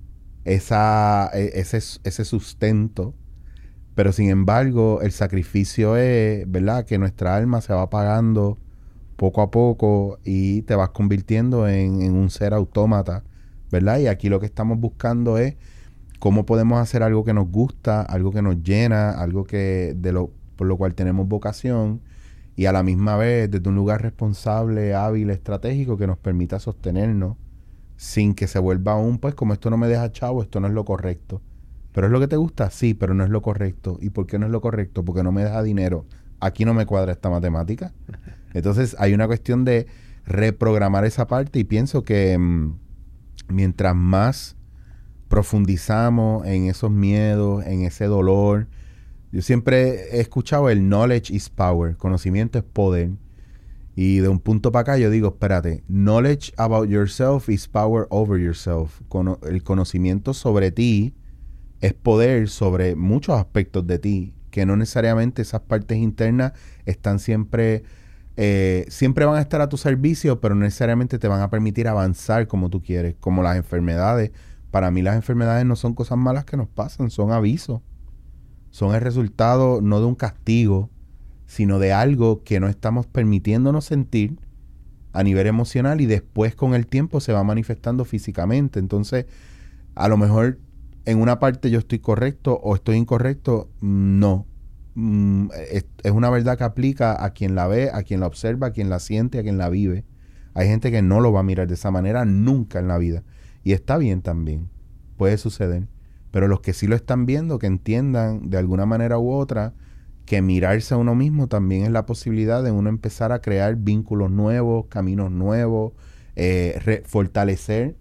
ese sustento, pero sin embargo el sacrificio es, ¿verdad?, que nuestra alma se va apagando poco a poco y te vas convirtiendo en un ser autómata, ¿verdad? Y aquí lo que estamos buscando es cómo podemos hacer algo que nos gusta, algo que nos llena, algo por lo cual tenemos vocación, y a la misma vez desde un lugar responsable, hábil, estratégico, que nos permita sostenernos sin que se vuelva pues como esto no me deja chavo, esto no es lo correcto. ¿Pero es lo que te gusta? Sí, pero no es lo correcto. ¿Y por qué no es lo correcto? Porque no me deja dinero. Aquí no me cuadra esta matemática. Entonces hay una cuestión de reprogramar esa parte, y pienso que mientras más profundizamos en esos miedos, en ese dolor. Yo siempre he escuchado el knowledge is power, conocimiento es poder. Y de un punto para acá yo digo, espérate, knowledge about yourself is power over yourself. El conocimiento sobre ti es poder sobre muchos aspectos de ti, que no necesariamente esas partes internas están siempre van a estar a tu servicio, pero no necesariamente te van a permitir avanzar como tú quieres, como las enfermedades. Para mí las enfermedades no son cosas malas que nos pasan, son avisos. Son el resultado no de un castigo, sino de algo que no estamos permitiéndonos sentir a nivel emocional, y después con el tiempo se va manifestando físicamente. Entonces, a lo mejor en una parte yo estoy correcto o estoy incorrecto, no. Es una verdad que aplica a quien la ve, a quien la observa, a quien la siente, a quien la vive. Hay gente que no lo va a mirar de esa manera nunca en la vida. Y está bien también, puede suceder. Pero los que sí lo están viendo, que entiendan de alguna manera u otra que mirarse a uno mismo también es la posibilidad de uno empezar a crear vínculos nuevos, caminos nuevos, fortalecer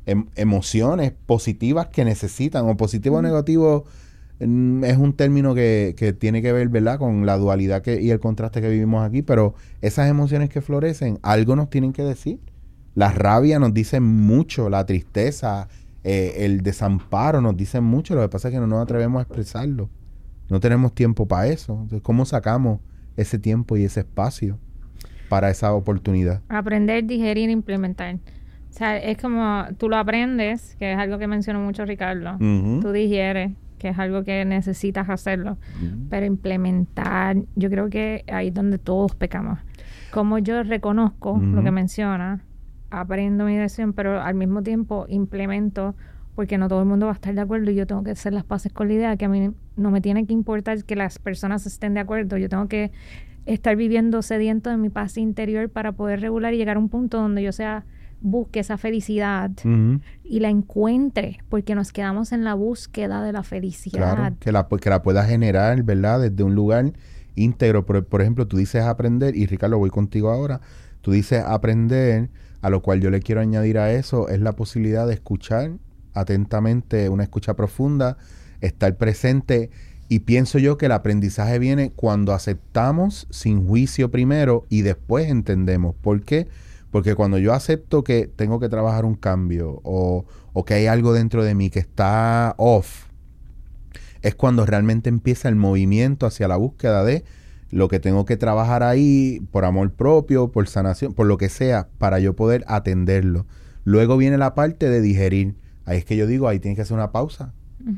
emociones positivas que necesitan, o positivo o negativo es un término que tiene que ver, ¿verdad?, con la dualidad y el contraste que vivimos aquí, pero esas emociones que florecen, algo nos tienen que decir. La rabia nos dice mucho, la tristeza, el desamparo nos dicen mucho, lo que pasa es que no nos atrevemos a expresarlo. No tenemos tiempo para eso. Entonces, ¿cómo sacamos ese tiempo y ese espacio para esa oportunidad? Aprender, digerir, implementar. O sea, es como tú lo aprendes, que es algo que mencionó mucho Ricardo. Tú digieres, que es algo que necesitas hacerlo. Pero implementar, yo creo que ahí es donde todos pecamos. Como yo reconozco lo que menciona, aprendo mi decisión, pero al mismo tiempo implemento, porque no todo el mundo va a estar de acuerdo y yo tengo que hacer las paces con la idea que a mí no me tiene que importar que las personas estén de acuerdo. Yo tengo que estar viviendo sediento de mi paz interior para poder regular y llegar a un punto donde yo busque esa felicidad y la encuentre, porque nos quedamos en la búsqueda de la felicidad. Claro, que la puedas generar, ¿verdad?, desde un lugar íntegro. Por ejemplo, tú dices aprender, y Ricardo, voy contigo ahora, tú dices aprender, a lo cual yo le quiero añadir a eso, es la posibilidad de escuchar atentamente, una escucha profunda, estar presente, y pienso yo que el aprendizaje viene cuando aceptamos sin juicio primero y después entendemos. ¿Por qué? Porque cuando yo acepto que tengo que trabajar un cambio o que hay algo dentro de mí que está off, es cuando realmente empieza el movimiento hacia la búsqueda de lo que tengo que trabajar ahí por amor propio, por sanación, por lo que sea, para yo poder atenderlo. Luego viene la parte de digerir. Ahí es que yo digo, ahí tienes que hacer una pausa.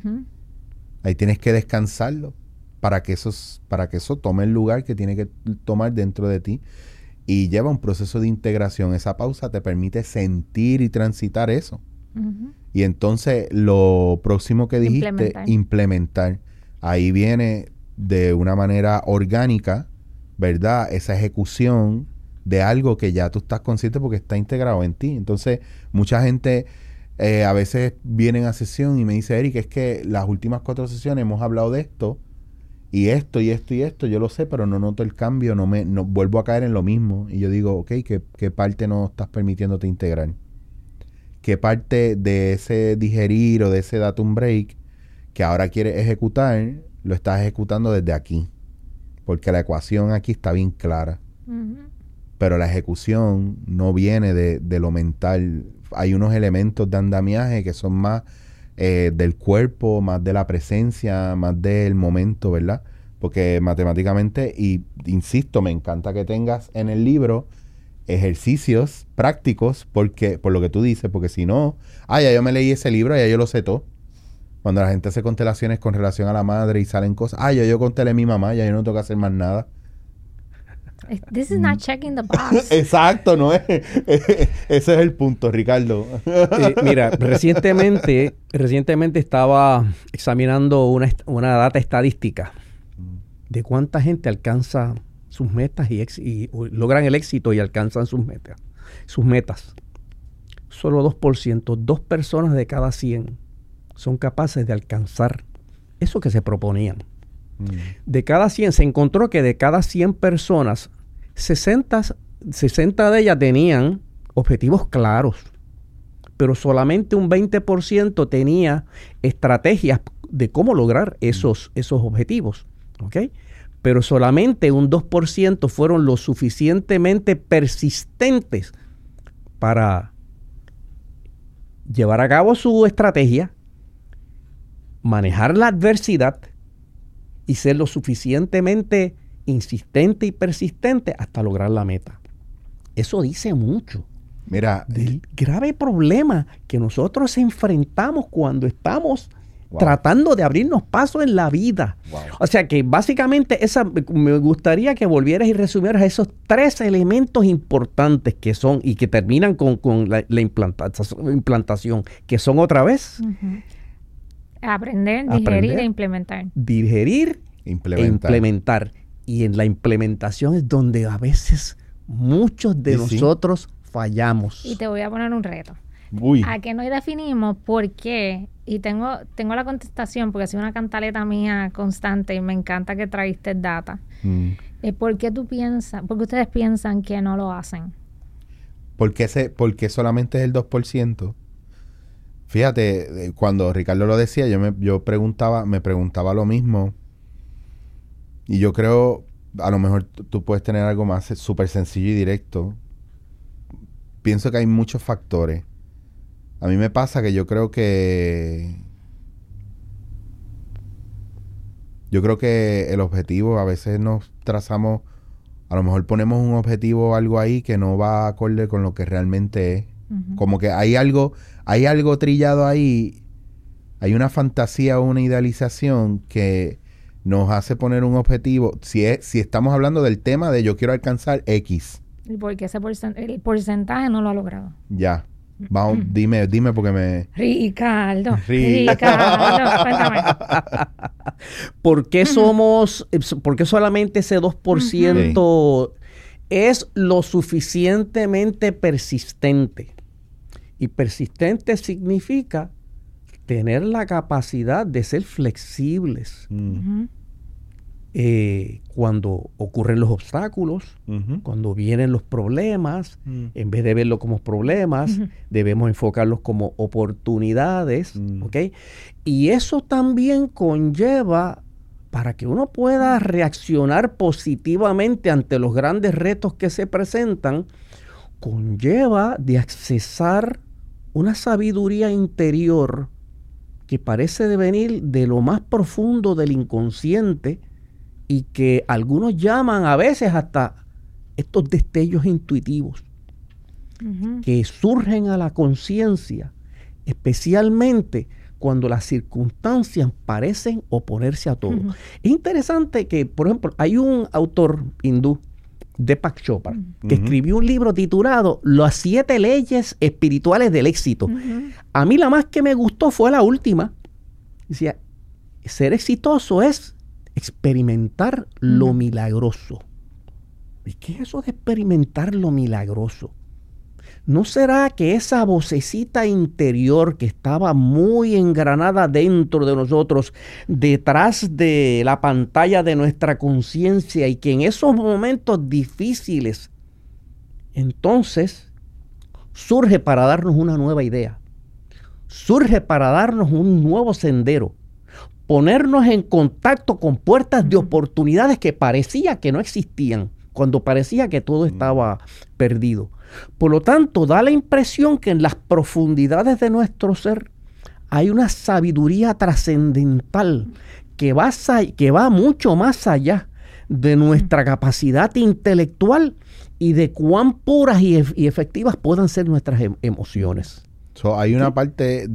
Ahí tienes que descansarlo para que eso tome el lugar que tiene que tomar dentro de ti. Y lleva un proceso de integración. Esa pausa te permite sentir y transitar eso. Y entonces lo próximo que dijiste, implementar. Ahí viene de una manera orgánica, ¿verdad?, esa ejecución de algo que ya tú estás consciente porque está integrado en ti. Entonces, mucha gente a veces vienen a sesión y me dice, Eric, es que las últimas 4 sesiones hemos hablado de esto, y esto, y esto, y esto, yo lo sé, pero no noto el cambio, no vuelvo a caer en lo mismo. Y yo digo, ok, ¿qué parte no estás permitiéndote integrar? ¿Qué parte de ese digerir o de ese datum break que ahora quieres ejecutar, lo estás ejecutando desde aquí? Porque la ecuación aquí está bien clara. Pero la ejecución no viene de lo mental. Hay unos elementos de andamiaje que son más del cuerpo, más de la presencia, más del momento, ¿verdad? Porque matemáticamente, y insisto, me encanta que tengas en el libro ejercicios prácticos, porque por lo que tú dices, porque si no, ya yo me leí ese libro, ya yo lo sé todo. Cuando la gente hace constelaciones con relación a la madre y salen cosas, yo constelé a mi mamá, ya yo no tengo que hacer más nada. This is not checking the box. Exacto, ¿no? Ese es el punto, Ricardo. Mira, recientemente estaba examinando una data estadística de cuánta gente alcanza sus metas y logran el éxito y alcanzan sus metas. Solo 2%, 2 personas de cada 100 son capaces de alcanzar eso que se proponían. De cada 100, se encontró que de cada 100 personas, 60 de ellas tenían objetivos claros, pero solamente un 20% tenía estrategias de cómo lograr esos objetivos, ¿ok? Pero solamente un 2% fueron lo suficientemente persistentes para llevar a cabo su estrategia, manejar la adversidad y ser lo suficientemente insistente y persistente hasta lograr la meta. Eso dice mucho. Mira, del grave problema que nosotros enfrentamos cuando estamos tratando de abrirnos paso en la vida. O sea que básicamente me gustaría que volvieras y resumieras esos 3 elementos importantes que son y que terminan con la implantación, que son otra vez. Aprender, digerir e implementar. Digerir e implementar. Y en la implementación es donde a veces muchos de nosotros fallamos. Y te voy a poner un reto. ¿A que no definimos por qué? Y tengo la contestación porque ha sido una cantaleta mía constante y me encanta que traíste data. ¿Por qué ustedes piensan que no lo hacen? ¿Por qué solamente es el 2%? Fíjate, cuando Ricardo lo decía, me preguntaba lo mismo. Y yo creo, a lo mejor tú puedes tener algo más súper sencillo y directo. Pienso que hay muchos factores. A mí me pasa que yo creo que el objetivo, a veces nos trazamos, a lo mejor ponemos un objetivo o algo ahí que no va acorde con lo que realmente es. Uh-huh. Como que hay algo trillado ahí, hay una fantasía o una idealización que nos hace poner un objetivo. Si estamos hablando del tema de yo quiero alcanzar X. ¿Y por qué el porcentaje no lo ha logrado? Ya. Vamos, dime porque me... Ricardo, cuéntame. ¿Por qué solamente ese 2% uh-huh. es lo suficientemente persistente? Y persistente significa tener la capacidad de ser flexibles. Uh-huh. Cuando ocurren los obstáculos, uh-huh. cuando vienen los problemas, uh-huh. en vez de verlos como problemas, uh-huh. debemos enfocarlos como oportunidades, uh-huh. ¿ok? Y eso también conlleva, para que uno pueda reaccionar positivamente ante los grandes retos que se presentan, conlleva de accesar una sabiduría interior que parece de venir de lo más profundo del inconsciente, y que algunos llaman a veces hasta estos destellos intuitivos uh-huh. que surgen a la conciencia, especialmente cuando las circunstancias parecen oponerse a todo. Uh-huh. Es interesante que, por ejemplo, hay un autor hindú, Deepak Chopra, uh-huh. que escribió un libro titulado Las 7 leyes espirituales del éxito. Uh-huh. A mí la más que me gustó fue la última. Decía, ser exitoso es experimentar lo milagroso. ¿Y qué es eso de experimentar lo milagroso? ¿No será que esa vocecita interior que estaba muy engranada dentro de nosotros, detrás de la pantalla de nuestra conciencia, y que en esos momentos difíciles, entonces, surge para darnos una nueva idea, surge para darnos un nuevo sendero, ponernos en contacto con puertas de oportunidades que parecía que no existían, cuando parecía que todo estaba perdido? Por lo tanto, da la impresión que en las profundidades de nuestro ser hay una sabiduría trascendental que va mucho más allá de nuestra capacidad intelectual y de cuán puras y efectivas puedan ser nuestras emociones. So, hay una parte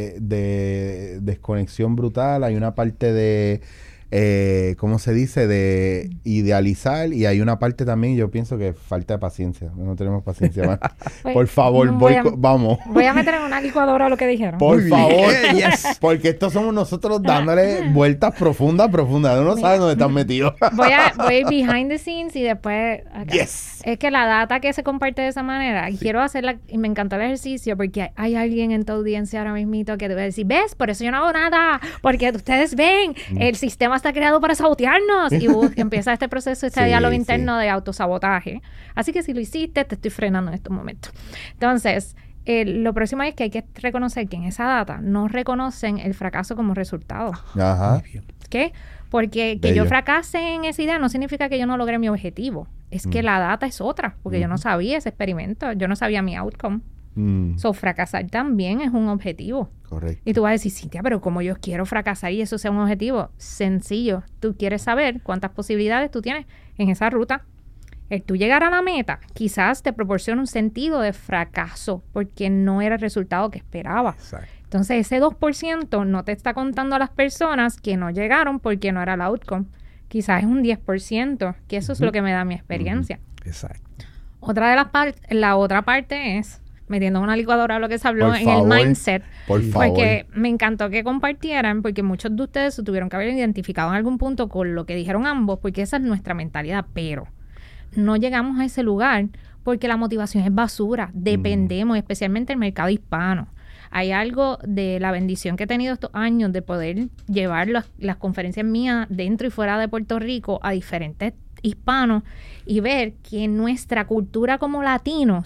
de desconexión brutal, hay una parte de, ¿cómo se dice?, de idealizar, y hay una parte también, yo pienso que falta de paciencia. No tenemos paciencia más. Por favor, vamos. Voy a meter en una licuadora lo que dijeron. Por favor, yes. Porque estos somos nosotros dándole vueltas profundas. Uno no sabe dónde están metidos. Voy a ir behind the scenes y después acá. Yes. Es que la data que se comparte de esa manera, sí. Quiero hacerla, y me encantó el ejercicio, porque hay alguien en tu audiencia ahora mismito que debe decir, ¿ves? Por eso yo no hago nada, porque ustedes ven, el sistema está creado para sabotearnos, y empieza este proceso, diálogo interno de autosabotaje. Así que si lo hiciste, te estoy frenando en estos momentos. Entonces, lo próximo es que hay que reconocer que en esa data no reconocen el fracaso como resultado. Ajá. ¿Qué? Porque que yo fracase en esa idea no significa que yo no logré mi objetivo. Es que la data es otra, porque yo no sabía ese experimento, yo no sabía mi outcome. So, fracasar también es un objetivo. Correcto. Y tú vas a decir, Cintia, pero ¿cómo yo quiero fracasar y eso sea un objetivo? Sencillo. Tú quieres saber cuántas posibilidades tú tienes en esa ruta. El tú llegar a la meta quizás te proporciona un sentido de fracaso porque no era el resultado que esperabas. Exacto. Entonces, ese 2% no te está contando a las personas que no llegaron porque no era el outcome. Quizás es un 10%, que eso es lo que me da mi experiencia. Exacto. Otra de las la otra parte es, metiendo en una licuadora lo que se habló en el mindset. Por favor. Porque me encantó que compartieran, porque muchos de ustedes se tuvieron que haber identificado en algún punto con lo que dijeron ambos, porque esa es nuestra mentalidad, pero no llegamos a ese lugar porque la motivación es basura. Dependemos, especialmente el mercado hispano. Hay algo de la bendición que he tenido estos años de poder llevar las conferencias mías dentro y fuera de Puerto Rico a diferentes hispanos y ver que nuestra cultura como latinos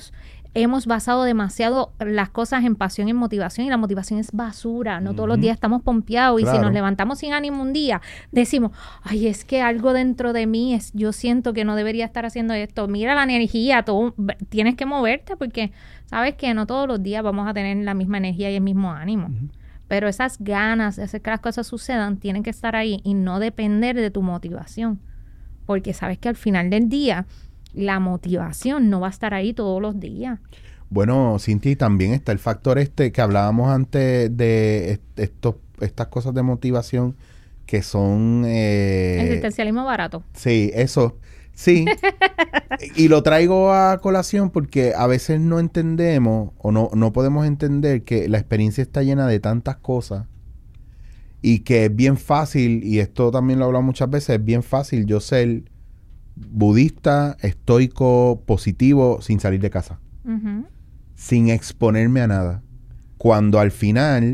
hemos basado demasiado las cosas en pasión y en motivación, y la motivación es basura. No todos los días estamos pompeados, y si nos levantamos sin ánimo un día, decimos, ay, es que algo dentro de mí, yo siento que no debería estar haciendo esto. Mira la energía, tienes que moverte, porque sabes que no todos los días vamos a tener la misma energía y el mismo ánimo. Pero esas ganas de hacer que las cosas sucedan tienen que estar ahí y no depender de tu motivación. Porque sabes que al final del día, la motivación no va a estar ahí todos los días. Bueno, Cintia, y también está el factor que hablábamos antes de estas cosas de motivación que son... el existencialismo barato. Sí, eso. Sí. Y lo traigo a colación porque a veces no entendemos o no podemos entender que la experiencia está llena de tantas cosas y que es bien fácil, y esto también lo he hablado muchas veces, es bien fácil yo ser budista, estoico, positivo, sin salir de casa. Sin exponerme a nada. Cuando al final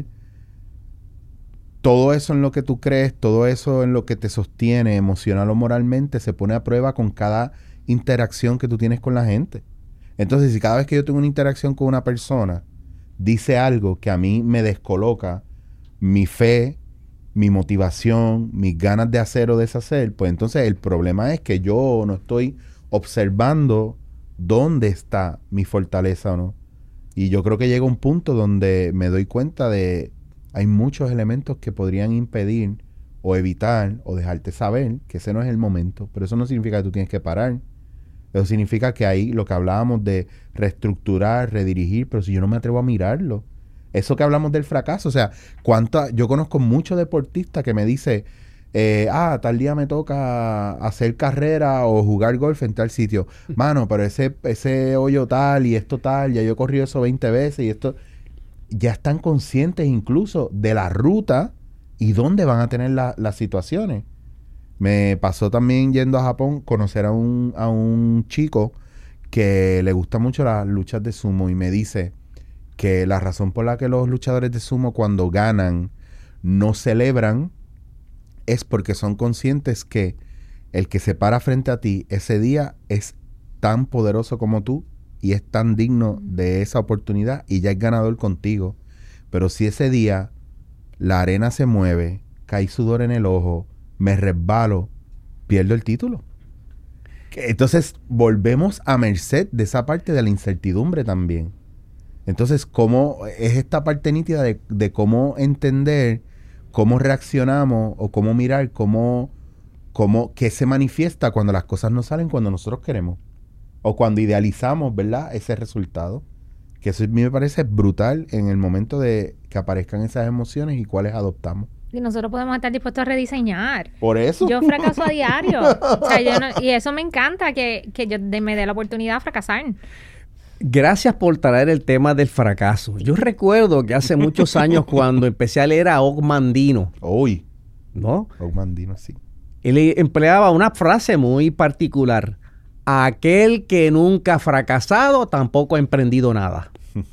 todo eso en lo que tú crees, todo eso en lo que te sostiene emocional o moralmente, se pone a prueba con cada interacción que tú tienes con la gente. Entonces, si cada vez que yo tengo una interacción con una persona, dice algo que a mí me descoloca mi fe, mi motivación, mis ganas de hacer o deshacer, pues entonces el problema es que yo no estoy observando dónde está mi fortaleza o no. Y yo creo que llega un punto donde me doy cuenta de hay muchos elementos que podrían impedir o evitar o dejarte saber que ese no es el momento. Pero eso no significa que tú tienes que parar. Eso significa que ahí lo que hablábamos de reestructurar, redirigir, pero si yo no me atrevo a mirarlo. Eso que hablamos del fracaso, o sea, yo conozco muchos deportistas que me dicen, tal día me toca hacer carrera o jugar golf en tal sitio. Mano, pero ese hoyo tal y esto tal, ya yo he corrido eso 20 veces y esto... Ya están conscientes incluso de la ruta y dónde van a tener las situaciones. Me pasó también yendo a Japón, conocer a un chico que le gusta mucho las luchas de sumo y me dice que la razón por la que los luchadores de sumo cuando ganan no celebran es porque son conscientes que el que se para frente a ti ese día es tan poderoso como tú y es tan digno de esa oportunidad y ya es ganador contigo. Pero si ese día la arena se mueve, cae sudor en el ojo, me resbalo, pierdo el título. Entonces volvemos a merced de esa parte de la incertidumbre también. Entonces, ¿cómo es esta parte nítida de cómo entender, cómo reaccionamos o cómo mirar, qué se manifiesta cuando las cosas no salen cuando nosotros queremos? O cuando idealizamos, ¿verdad? Ese resultado. Que eso a mí me parece brutal en el momento de que aparezcan esas emociones y cuáles adoptamos. Y nosotros podemos estar dispuestos a rediseñar. Por eso. Yo fracaso a diario. O sea, y eso me encanta, que yo me dé la oportunidad de fracasar. Gracias por traer el tema del fracaso. Yo recuerdo que hace muchos años cuando empecé a leer a Og Mandino. Uy. ¿No? Og Mandino, sí. Él empleaba una frase muy particular. Aquel que nunca ha fracasado tampoco ha emprendido nada.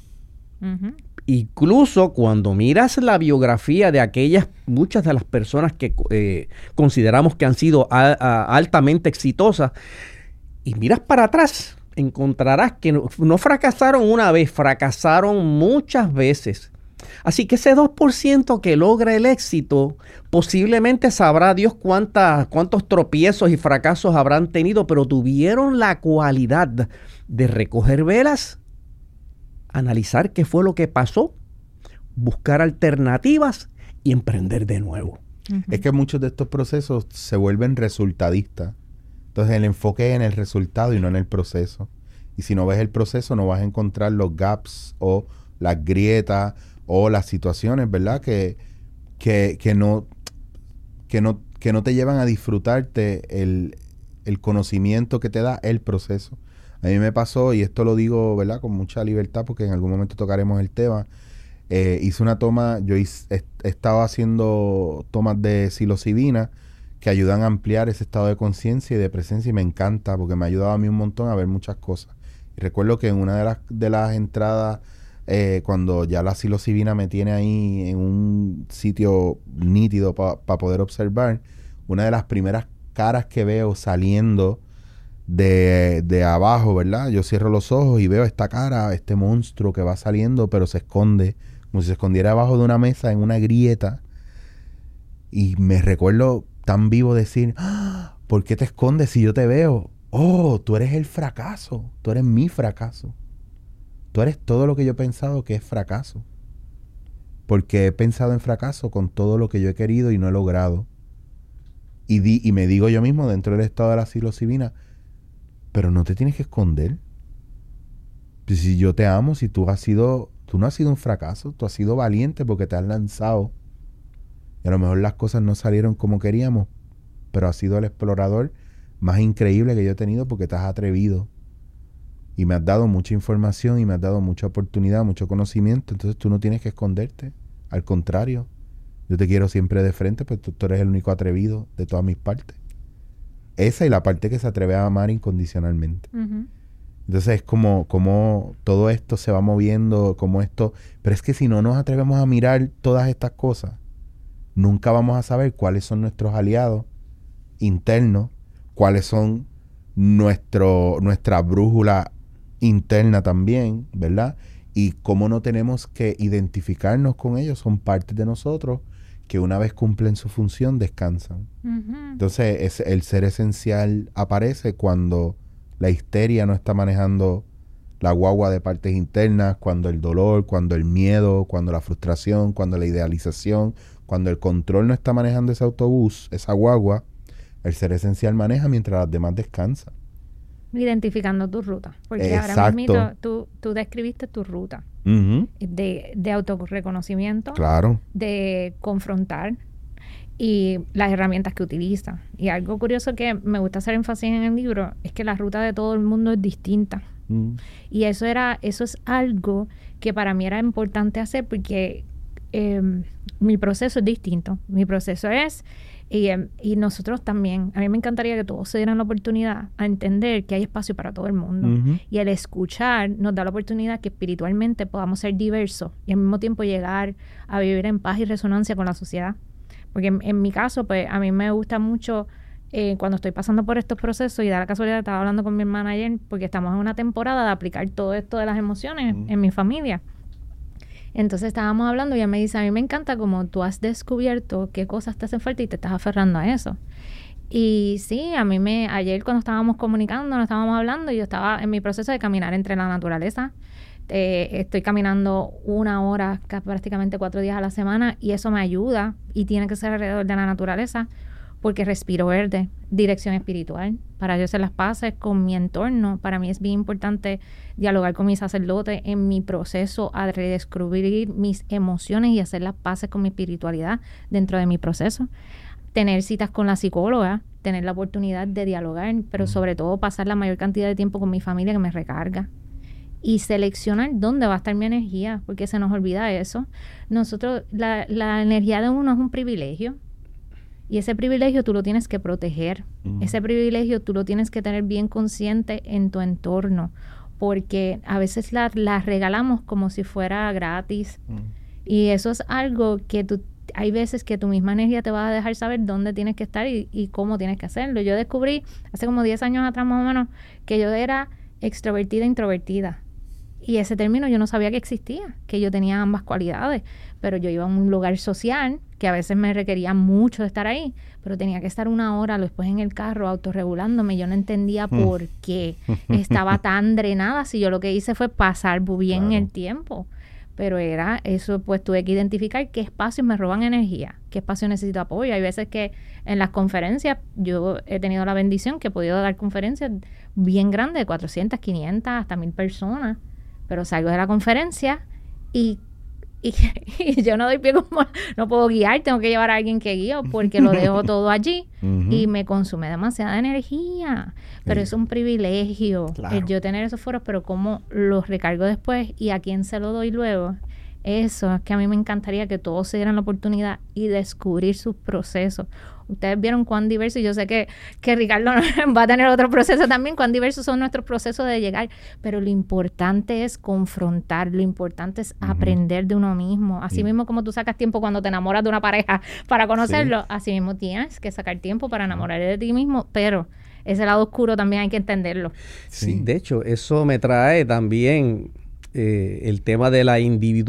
Incluso cuando miras la biografía de muchas de las personas que consideramos que han sido altamente exitosas, y miras para atrás, encontrarás que no fracasaron una vez, fracasaron muchas veces. Así que ese 2% que logra el éxito, posiblemente sabrá Dios cuántos tropiezos y fracasos habrán tenido, pero tuvieron la cualidad de recoger velas, analizar qué fue lo que pasó, buscar alternativas y emprender de nuevo. Es que muchos de estos procesos se vuelven resultadistas. Entonces el enfoque es en el resultado y no en el proceso. Y si no ves el proceso, no vas a encontrar los gaps o las grietas o las situaciones, ¿verdad? Que no te llevan a disfrutarte el conocimiento que te da el proceso. A mí me pasó, y esto lo digo, ¿verdad? Con mucha libertad, porque en algún momento tocaremos el tema. Hice una toma, estaba haciendo tomas de psilocibina que ayudan a ampliar ese estado de conciencia y de presencia, y me encanta porque me ha ayudado a mí un montón a ver muchas cosas. Y recuerdo que en una de las entradas, cuando ya la psilocibina me tiene ahí en un sitio nítido para poder observar, una de las primeras caras que veo saliendo de abajo, ¿verdad? Yo cierro los ojos y veo esta cara, este monstruo que va saliendo, pero se esconde, como si se escondiera abajo de una mesa en una grieta. Y me recuerdo tan vivo decir, ¡ah! ¿Por qué te escondes si yo te veo? Oh, tú eres el fracaso, tú eres mi fracaso. Tú eres todo lo que yo he pensado que es fracaso. Porque he pensado en fracaso con todo lo que yo he querido y no he logrado. Y me digo yo mismo dentro del estado de la psilocibina, pero no te tienes que esconder. Pues si yo te amo, si tú no has sido un fracaso, tú has sido valiente porque te has lanzado. Y a lo mejor las cosas no salieron como queríamos, pero has sido el explorador más increíble que yo he tenido porque te has atrevido. Y me has dado mucha información y me has dado mucha oportunidad, mucho conocimiento. Entonces tú no tienes que esconderte. Al contrario, yo te quiero siempre de frente, pues tú eres el único atrevido de todas mis partes. Esa y la parte que se atreve a amar incondicionalmente. Uh-huh. Entonces es como todo esto se va moviendo, como esto... Pero es que si no nos atrevemos a mirar todas estas cosas, nunca vamos a saber cuáles son nuestros aliados internos, cuáles son nuestra brújula interna también, ¿verdad? Y cómo no tenemos que identificarnos con ellos, son partes de nosotros que una vez cumplen su función descansan. Uh-huh. Entonces el ser esencial aparece cuando la histeria no está manejando la guagua de partes internas, cuando el dolor, cuando el miedo, cuando la frustración, cuando la idealización, cuando el control no está manejando ese autobús, esa guagua, el ser esencial maneja mientras las demás descansan. Identificando tu ruta. Porque Exacto. Ahora mismo tú describiste tu ruta. Uh-huh. De autorreconocimiento. Claro. De confrontar y las herramientas que utiliza. Y algo curioso que me gusta hacer énfasis en el libro es que la ruta de todo el mundo es distinta. Uh-huh. Y eso es algo que para mí era importante hacer porque mi proceso es distinto. Mi proceso es... Y nosotros también, a mí me encantaría que todos se dieran la oportunidad a entender que hay espacio para todo el mundo. Uh-huh. Y el escuchar nos da la oportunidad que espiritualmente podamos ser diversos y al mismo tiempo llegar a vivir en paz y resonancia con la sociedad. Porque en mi caso, pues a mí me gusta mucho cuando estoy pasando por estos procesos, y da la casualidad, estaba hablando con mi hermana ayer, porque estamos en una temporada de aplicar todo esto de las emociones en mi familia. Entonces estábamos hablando y ella me dice, a mí me encanta como tú has descubierto qué cosas te hacen falta y te estás aferrando a eso. Y sí, ayer cuando estábamos comunicando, nos estábamos hablando, y yo estaba en mi proceso de caminar entre la naturaleza. Estoy caminando 1 hora, prácticamente 4 días a la semana, y eso me ayuda, y tiene que ser alrededor de la naturaleza, porque respiro verde, dirección espiritual, para yo hacer las paces con mi entorno. Para mí es bien importante dialogar con mi sacerdote en mi proceso a redescubrir mis emociones y hacer las paces con mi espiritualidad dentro de mi proceso. Tener citas con la psicóloga, tener la oportunidad de dialogar, pero sobre todo pasar la mayor cantidad de tiempo con mi familia que me recarga. Y seleccionar dónde va a estar mi energía, porque se nos olvida eso. Nosotros, la energía de uno es un privilegio. Y ese privilegio tú lo tienes que proteger. Ese privilegio tú lo tienes que tener bien consciente en tu entorno. Porque a veces la regalamos como si fuera gratis. Y eso es algo que hay veces que tu misma energía te va a dejar saber dónde tienes que estar y cómo tienes que hacerlo. Yo descubrí hace como 10 años atrás más o menos que yo era extrovertida e introvertida. Y ese término yo no sabía que existía, que yo tenía ambas cualidades. Pero yo iba a un lugar social que a veces me requería mucho de estar ahí, pero tenía que estar 1 hora después en el carro autorregulándome. Yo no entendía por qué estaba tan drenada si yo lo que hice fue pasar bien el tiempo. Pero era eso, pues tuve que identificar qué espacios me roban energía, qué espacios necesito apoyo. Hay veces que en las conferencias, yo he tenido la bendición que he podido dar conferencias bien grandes, de 400, 500, hasta 1000 personas. Pero salgo de la conferencia y yo no doy pie como, no puedo guiar, tengo que llevar a alguien que guíe porque lo dejo todo allí y me consume demasiada energía. Pero es un privilegio el yo tener esos foros, pero cómo los recargo después y a quién se lo doy luego. Eso es que a mí me encantaría que todos se dieran la oportunidad y descubrir sus procesos. Ustedes vieron cuán diversos, y yo sé que Ricardo va a tener otro proceso también, cuán diversos son nuestros procesos de llegar, pero lo importante es confrontar, lo importante es aprender de uno mismo. Así mismo como tú sacas tiempo cuando te enamoras de una pareja para conocerlo, así mismo tienes que sacar tiempo para enamorar de ti mismo, pero ese lado oscuro también hay que entenderlo. Sí, de hecho, eso me trae también el tema de la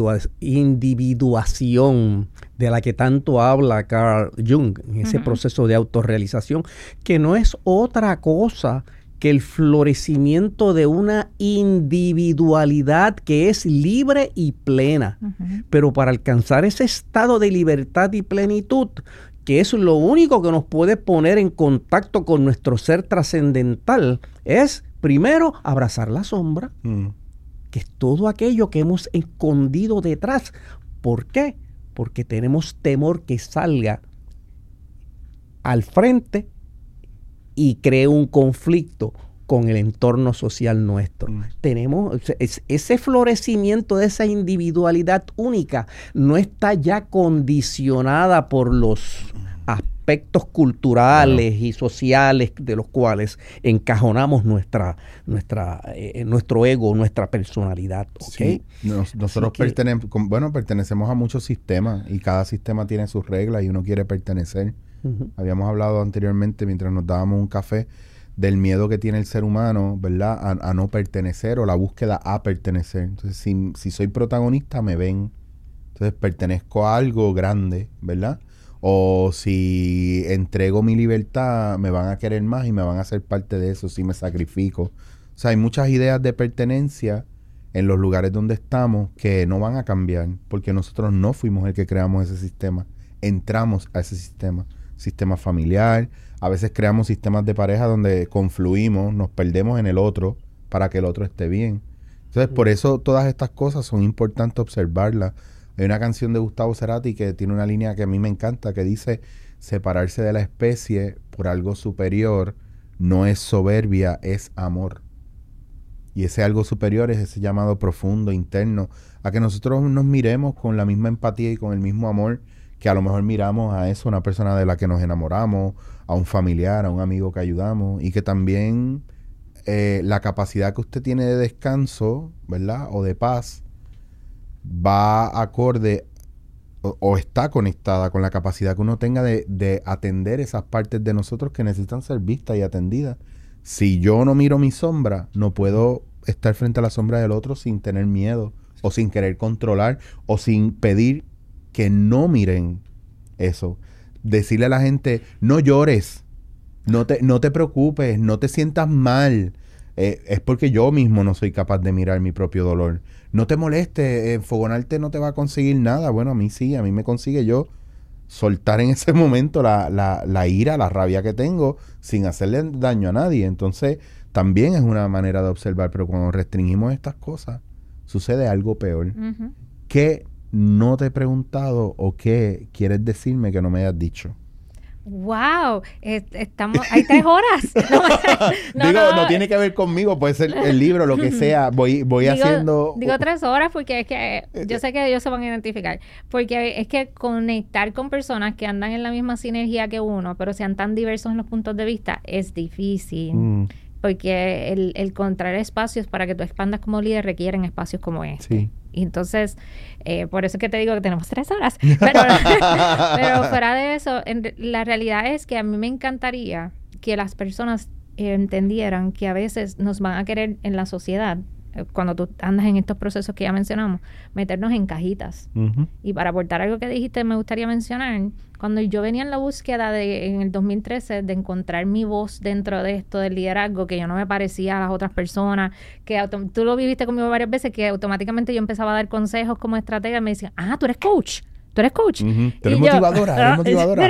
individuación de la que tanto habla Carl Jung, en ese proceso de autorrealización, que no es otra cosa que el florecimiento de una individualidad que es libre y plena. Pero para alcanzar ese estado de libertad y plenitud, que es lo único que nos puede poner en contacto con nuestro ser trascendental, es primero abrazar la sombra, que es todo aquello que hemos escondido detrás. ¿Por qué? Porque tenemos temor que salga al frente y cree un conflicto con el entorno social nuestro. Tenemos ese florecimiento de esa individualidad única, no está ya condicionada por los aspectos culturales y sociales de los cuales encajonamos nuestro ego, nuestra personalidad. ¿Okay? Sí. Nosotros pertenecemos a muchos sistemas y cada sistema tiene sus reglas y uno quiere pertenecer. Habíamos hablado anteriormente, mientras nos dábamos un café, del miedo que tiene el ser humano, ¿verdad? A no pertenecer, o la búsqueda a pertenecer. Entonces, si soy protagonista, me ven. Entonces, pertenezco a algo grande, ¿verdad? O si entrego mi libertad, me van a querer más y me van a hacer parte de eso si me sacrifico. O sea, hay muchas ideas de pertenencia en los lugares donde estamos que no van a cambiar, porque nosotros no fuimos el que creamos ese sistema. Entramos a ese sistema familiar. A veces creamos sistemas de pareja donde confluimos, nos perdemos en el otro para que el otro esté bien. Entonces, por eso todas estas cosas son importantes observarlas. Hay una canción de Gustavo Cerati que tiene una línea que a mí me encanta, que dice: separarse de la especie por algo superior no es soberbia, es amor. Y ese algo superior es ese llamado profundo, interno, a que nosotros nos miremos con la misma empatía y con el mismo amor que a lo mejor miramos a eso, una persona de la que nos enamoramos, a un familiar, a un amigo que ayudamos, y que también la capacidad que usted tiene de descanso, ¿verdad? O de paz, va acorde o está conectada con la capacidad que uno tenga de atender esas partes de nosotros que necesitan ser vistas y atendidas. Si yo no miro mi sombra, no puedo estar frente a la sombra del otro sin tener miedo, o sin querer controlar, o sin pedir que no miren eso. Decirle a la gente: no llores, no te preocupes, no te sientas mal. Es porque yo mismo no soy capaz de mirar mi propio dolor. No te molestes, enfogonarte no te va a conseguir nada. Bueno, a mí sí, a mí me consigue yo soltar en ese momento la ira, la rabia que tengo sin hacerle daño a nadie. Entonces, también es una manera de observar, pero cuando restringimos estas cosas, sucede algo peor. ¿Qué no te he preguntado o qué quieres decirme que no me hayas dicho? ¡Wow! Hay 3 horas. No tiene que ver conmigo, puede ser el libro, lo que sea. Voy haciendo... Digo 3 horas porque es que yo sé que ellos se van a identificar. Porque es que conectar con personas que andan en la misma sinergia que uno, pero sean tan diversos en los puntos de vista, es difícil. Porque el encontrar espacios para que tú expandas como líder requieren espacios como este. Sí. Y entonces, por eso es que te digo que tenemos 3 horas. Pero fuera de eso, la realidad es que a mí me encantaría que las personas entendieran que a veces nos van a querer en la sociedad, cuando tú andas en estos procesos que ya mencionamos, meternos en cajitas. Y para aportar algo que dijiste, me gustaría mencionar, cuando yo venía en la búsqueda en el 2013 de encontrar mi voz dentro de esto del liderazgo, que yo no me parecía a las otras personas, que tú lo viviste conmigo varias veces, que automáticamente yo empezaba a dar consejos como estratega y me decían: tú eres coach. Tú eres coach. Tú eres motivadora, eres motivadora.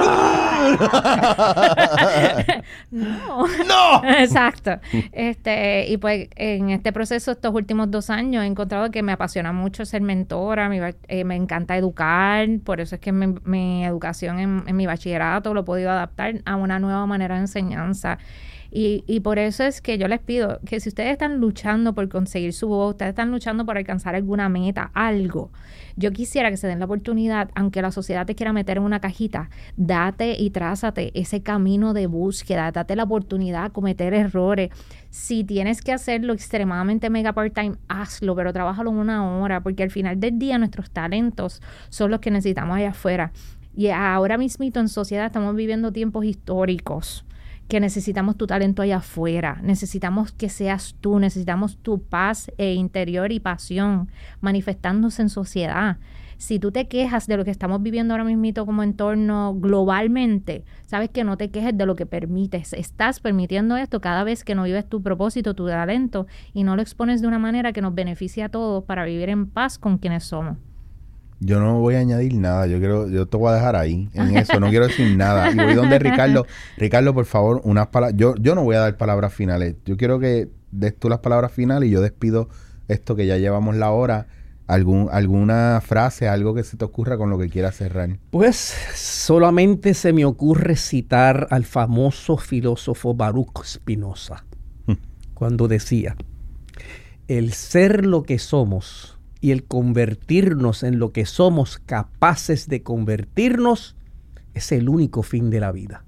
No. Exacto. Y pues en este proceso, estos últimos 2 años, he encontrado que me apasiona mucho ser mentora, me encanta educar, por eso es que mi educación en mi bachillerato lo he podido adaptar a una nueva manera de enseñanza. Y por eso es que yo les pido que si ustedes están luchando por conseguir su voz, ustedes están luchando por alcanzar alguna meta, algo, yo quisiera que se den la oportunidad, aunque la sociedad te quiera meter en una cajita, date y trázate ese camino de búsqueda, date la oportunidad de cometer errores. Si tienes que hacerlo extremadamente mega part-time, hazlo, pero trabájalo en 1 hora, porque al final del día nuestros talentos son los que necesitamos allá afuera. Y ahora mismito en sociedad estamos viviendo tiempos históricos, que necesitamos tu talento allá afuera, necesitamos que seas tú, necesitamos tu paz interior y pasión manifestándose en sociedad. Si tú te quejas de lo que estamos viviendo ahora mismo como entorno globalmente, sabes que no te quejes de lo que permites. Estás permitiendo esto cada vez que no vives tu propósito, tu talento, y no lo expones de una manera que nos beneficie a todos para vivir en paz con quienes somos. Yo no voy a añadir nada. Yo te voy a dejar ahí en eso. No quiero decir nada. Y voy donde Ricardo. Ricardo, por favor, unas palabras. Yo no voy a dar palabras finales. Yo quiero que des tú las palabras finales y yo despido esto que ya llevamos la hora. ¿Alguna frase, algo que se te ocurra con lo que quieras cerrar? Pues solamente se me ocurre citar al famoso filósofo Baruch Spinoza, cuando decía, el ser lo que somos y el convertirnos en lo que somos capaces de convertirnos es el único fin de la vida.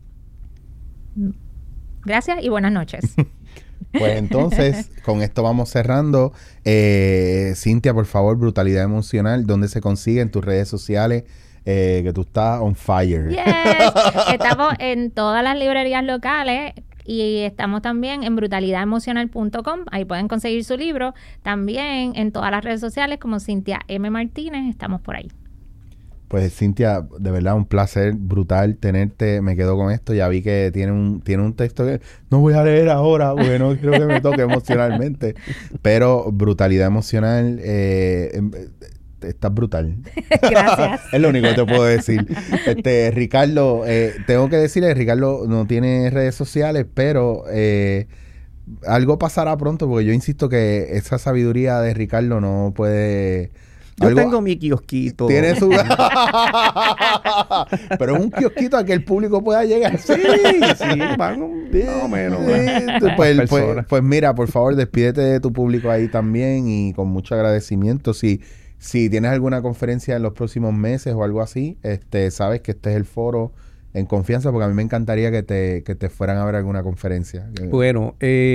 Gracias y buenas noches. Pues entonces, con esto vamos cerrando. Cintia, por favor, Brutalidad Emocional, ¿dónde se consigue? En tus redes sociales, que tú estás on fire. Yes. Estamos en todas las librerías locales y estamos también en brutalidademocional.com. Ahí pueden conseguir su libro. También en todas las redes sociales como Cintia M. Martínez, estamos por ahí. Pues Cintia, de verdad un placer brutal tenerte. Me quedo con esto. Ya vi que tiene un texto que no voy a leer ahora porque no creo que me toque emocionalmente. Pero Brutalidad Emocional, estás brutal. Gracias. Es lo único que te puedo decir. Ricardo, tengo que decirle, Ricardo no tiene redes sociales, pero algo pasará pronto porque yo insisto que esa sabiduría de Ricardo no puede... Yo tengo mi kiosquito. Tiene su... Pero es un kiosquito a que el público pueda llegar. Sí, van más o menos. Pues mira, por favor, despídete de tu público ahí también y con mucho agradecimiento. Si tienes alguna conferencia en los próximos meses o algo así, sabes que este es el foro en confianza, porque a mí me encantaría que te fueran a ver alguna conferencia. Bueno,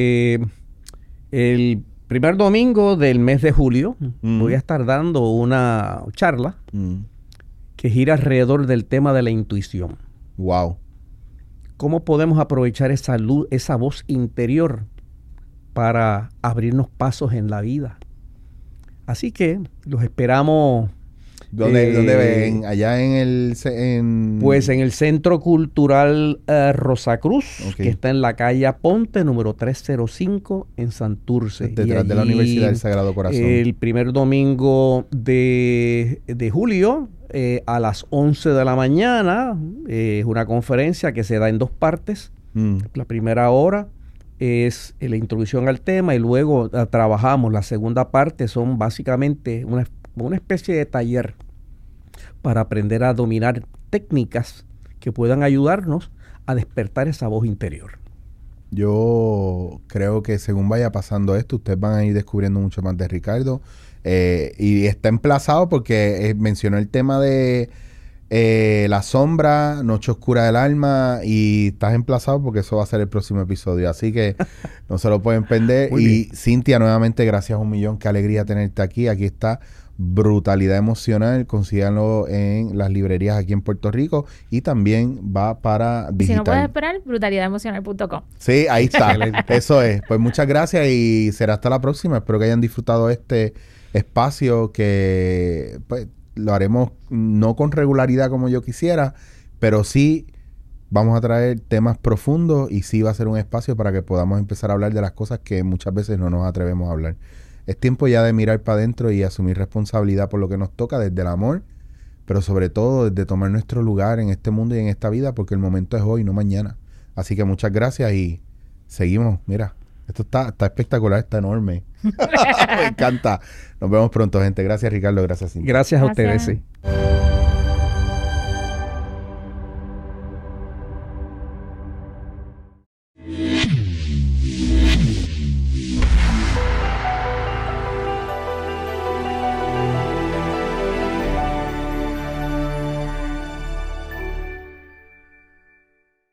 el primer domingo del mes de julio voy a estar dando una charla que gira alrededor del tema de la intuición. Wow. ¿Cómo podemos aprovechar esa luz, esa voz interior para abrirnos pasos en la vida? Así que los esperamos. ¿Dónde ven? Allá en el... Pues en el Centro Cultural Rosacruz, okay, que está en la calle Aponte, número 305, en Santurce. Detrás de la Universidad del Sagrado Corazón. El primer domingo de julio, a las 11 de la mañana, es una conferencia que se da en dos partes. La primera hora es la introducción al tema y luego trabajamos. La segunda parte son básicamente una especie de taller para aprender a dominar técnicas que puedan ayudarnos a despertar esa voz interior. Yo creo que según vaya pasando esto, ustedes van a ir descubriendo mucho más de Ricardo. Y está emplazado porque mencionó el tema de La Sombra, Noche Oscura del Alma, y estás emplazado porque eso va a ser el próximo episodio. Así que no se lo pueden perder. Y Cintia, nuevamente, gracias un millón. Qué alegría tenerte aquí. Aquí está Brutalidad Emocional. Consíganlo en las librerías aquí en Puerto Rico y también va para digital. Si no puedes esperar, brutalidademocional.com. Sí, ahí está. Eso es. Pues muchas gracias y será hasta la próxima. Espero que hayan disfrutado este espacio que pues lo haremos no con regularidad como yo quisiera, pero sí vamos a traer temas profundos y sí va a ser un espacio para que podamos empezar a hablar de las cosas que muchas veces no nos atrevemos a hablar. Es tiempo ya de mirar para adentro y asumir responsabilidad por lo que nos toca desde el amor, pero sobre todo desde tomar nuestro lugar en este mundo y en esta vida, porque el momento es hoy, no mañana. Así que muchas gracias y seguimos. Mira, esto está espectacular, está enorme. Me encanta. Nos vemos pronto, gente. Gracias, Ricardo. Gracias, Cintia. Gracias a ustedes, sí.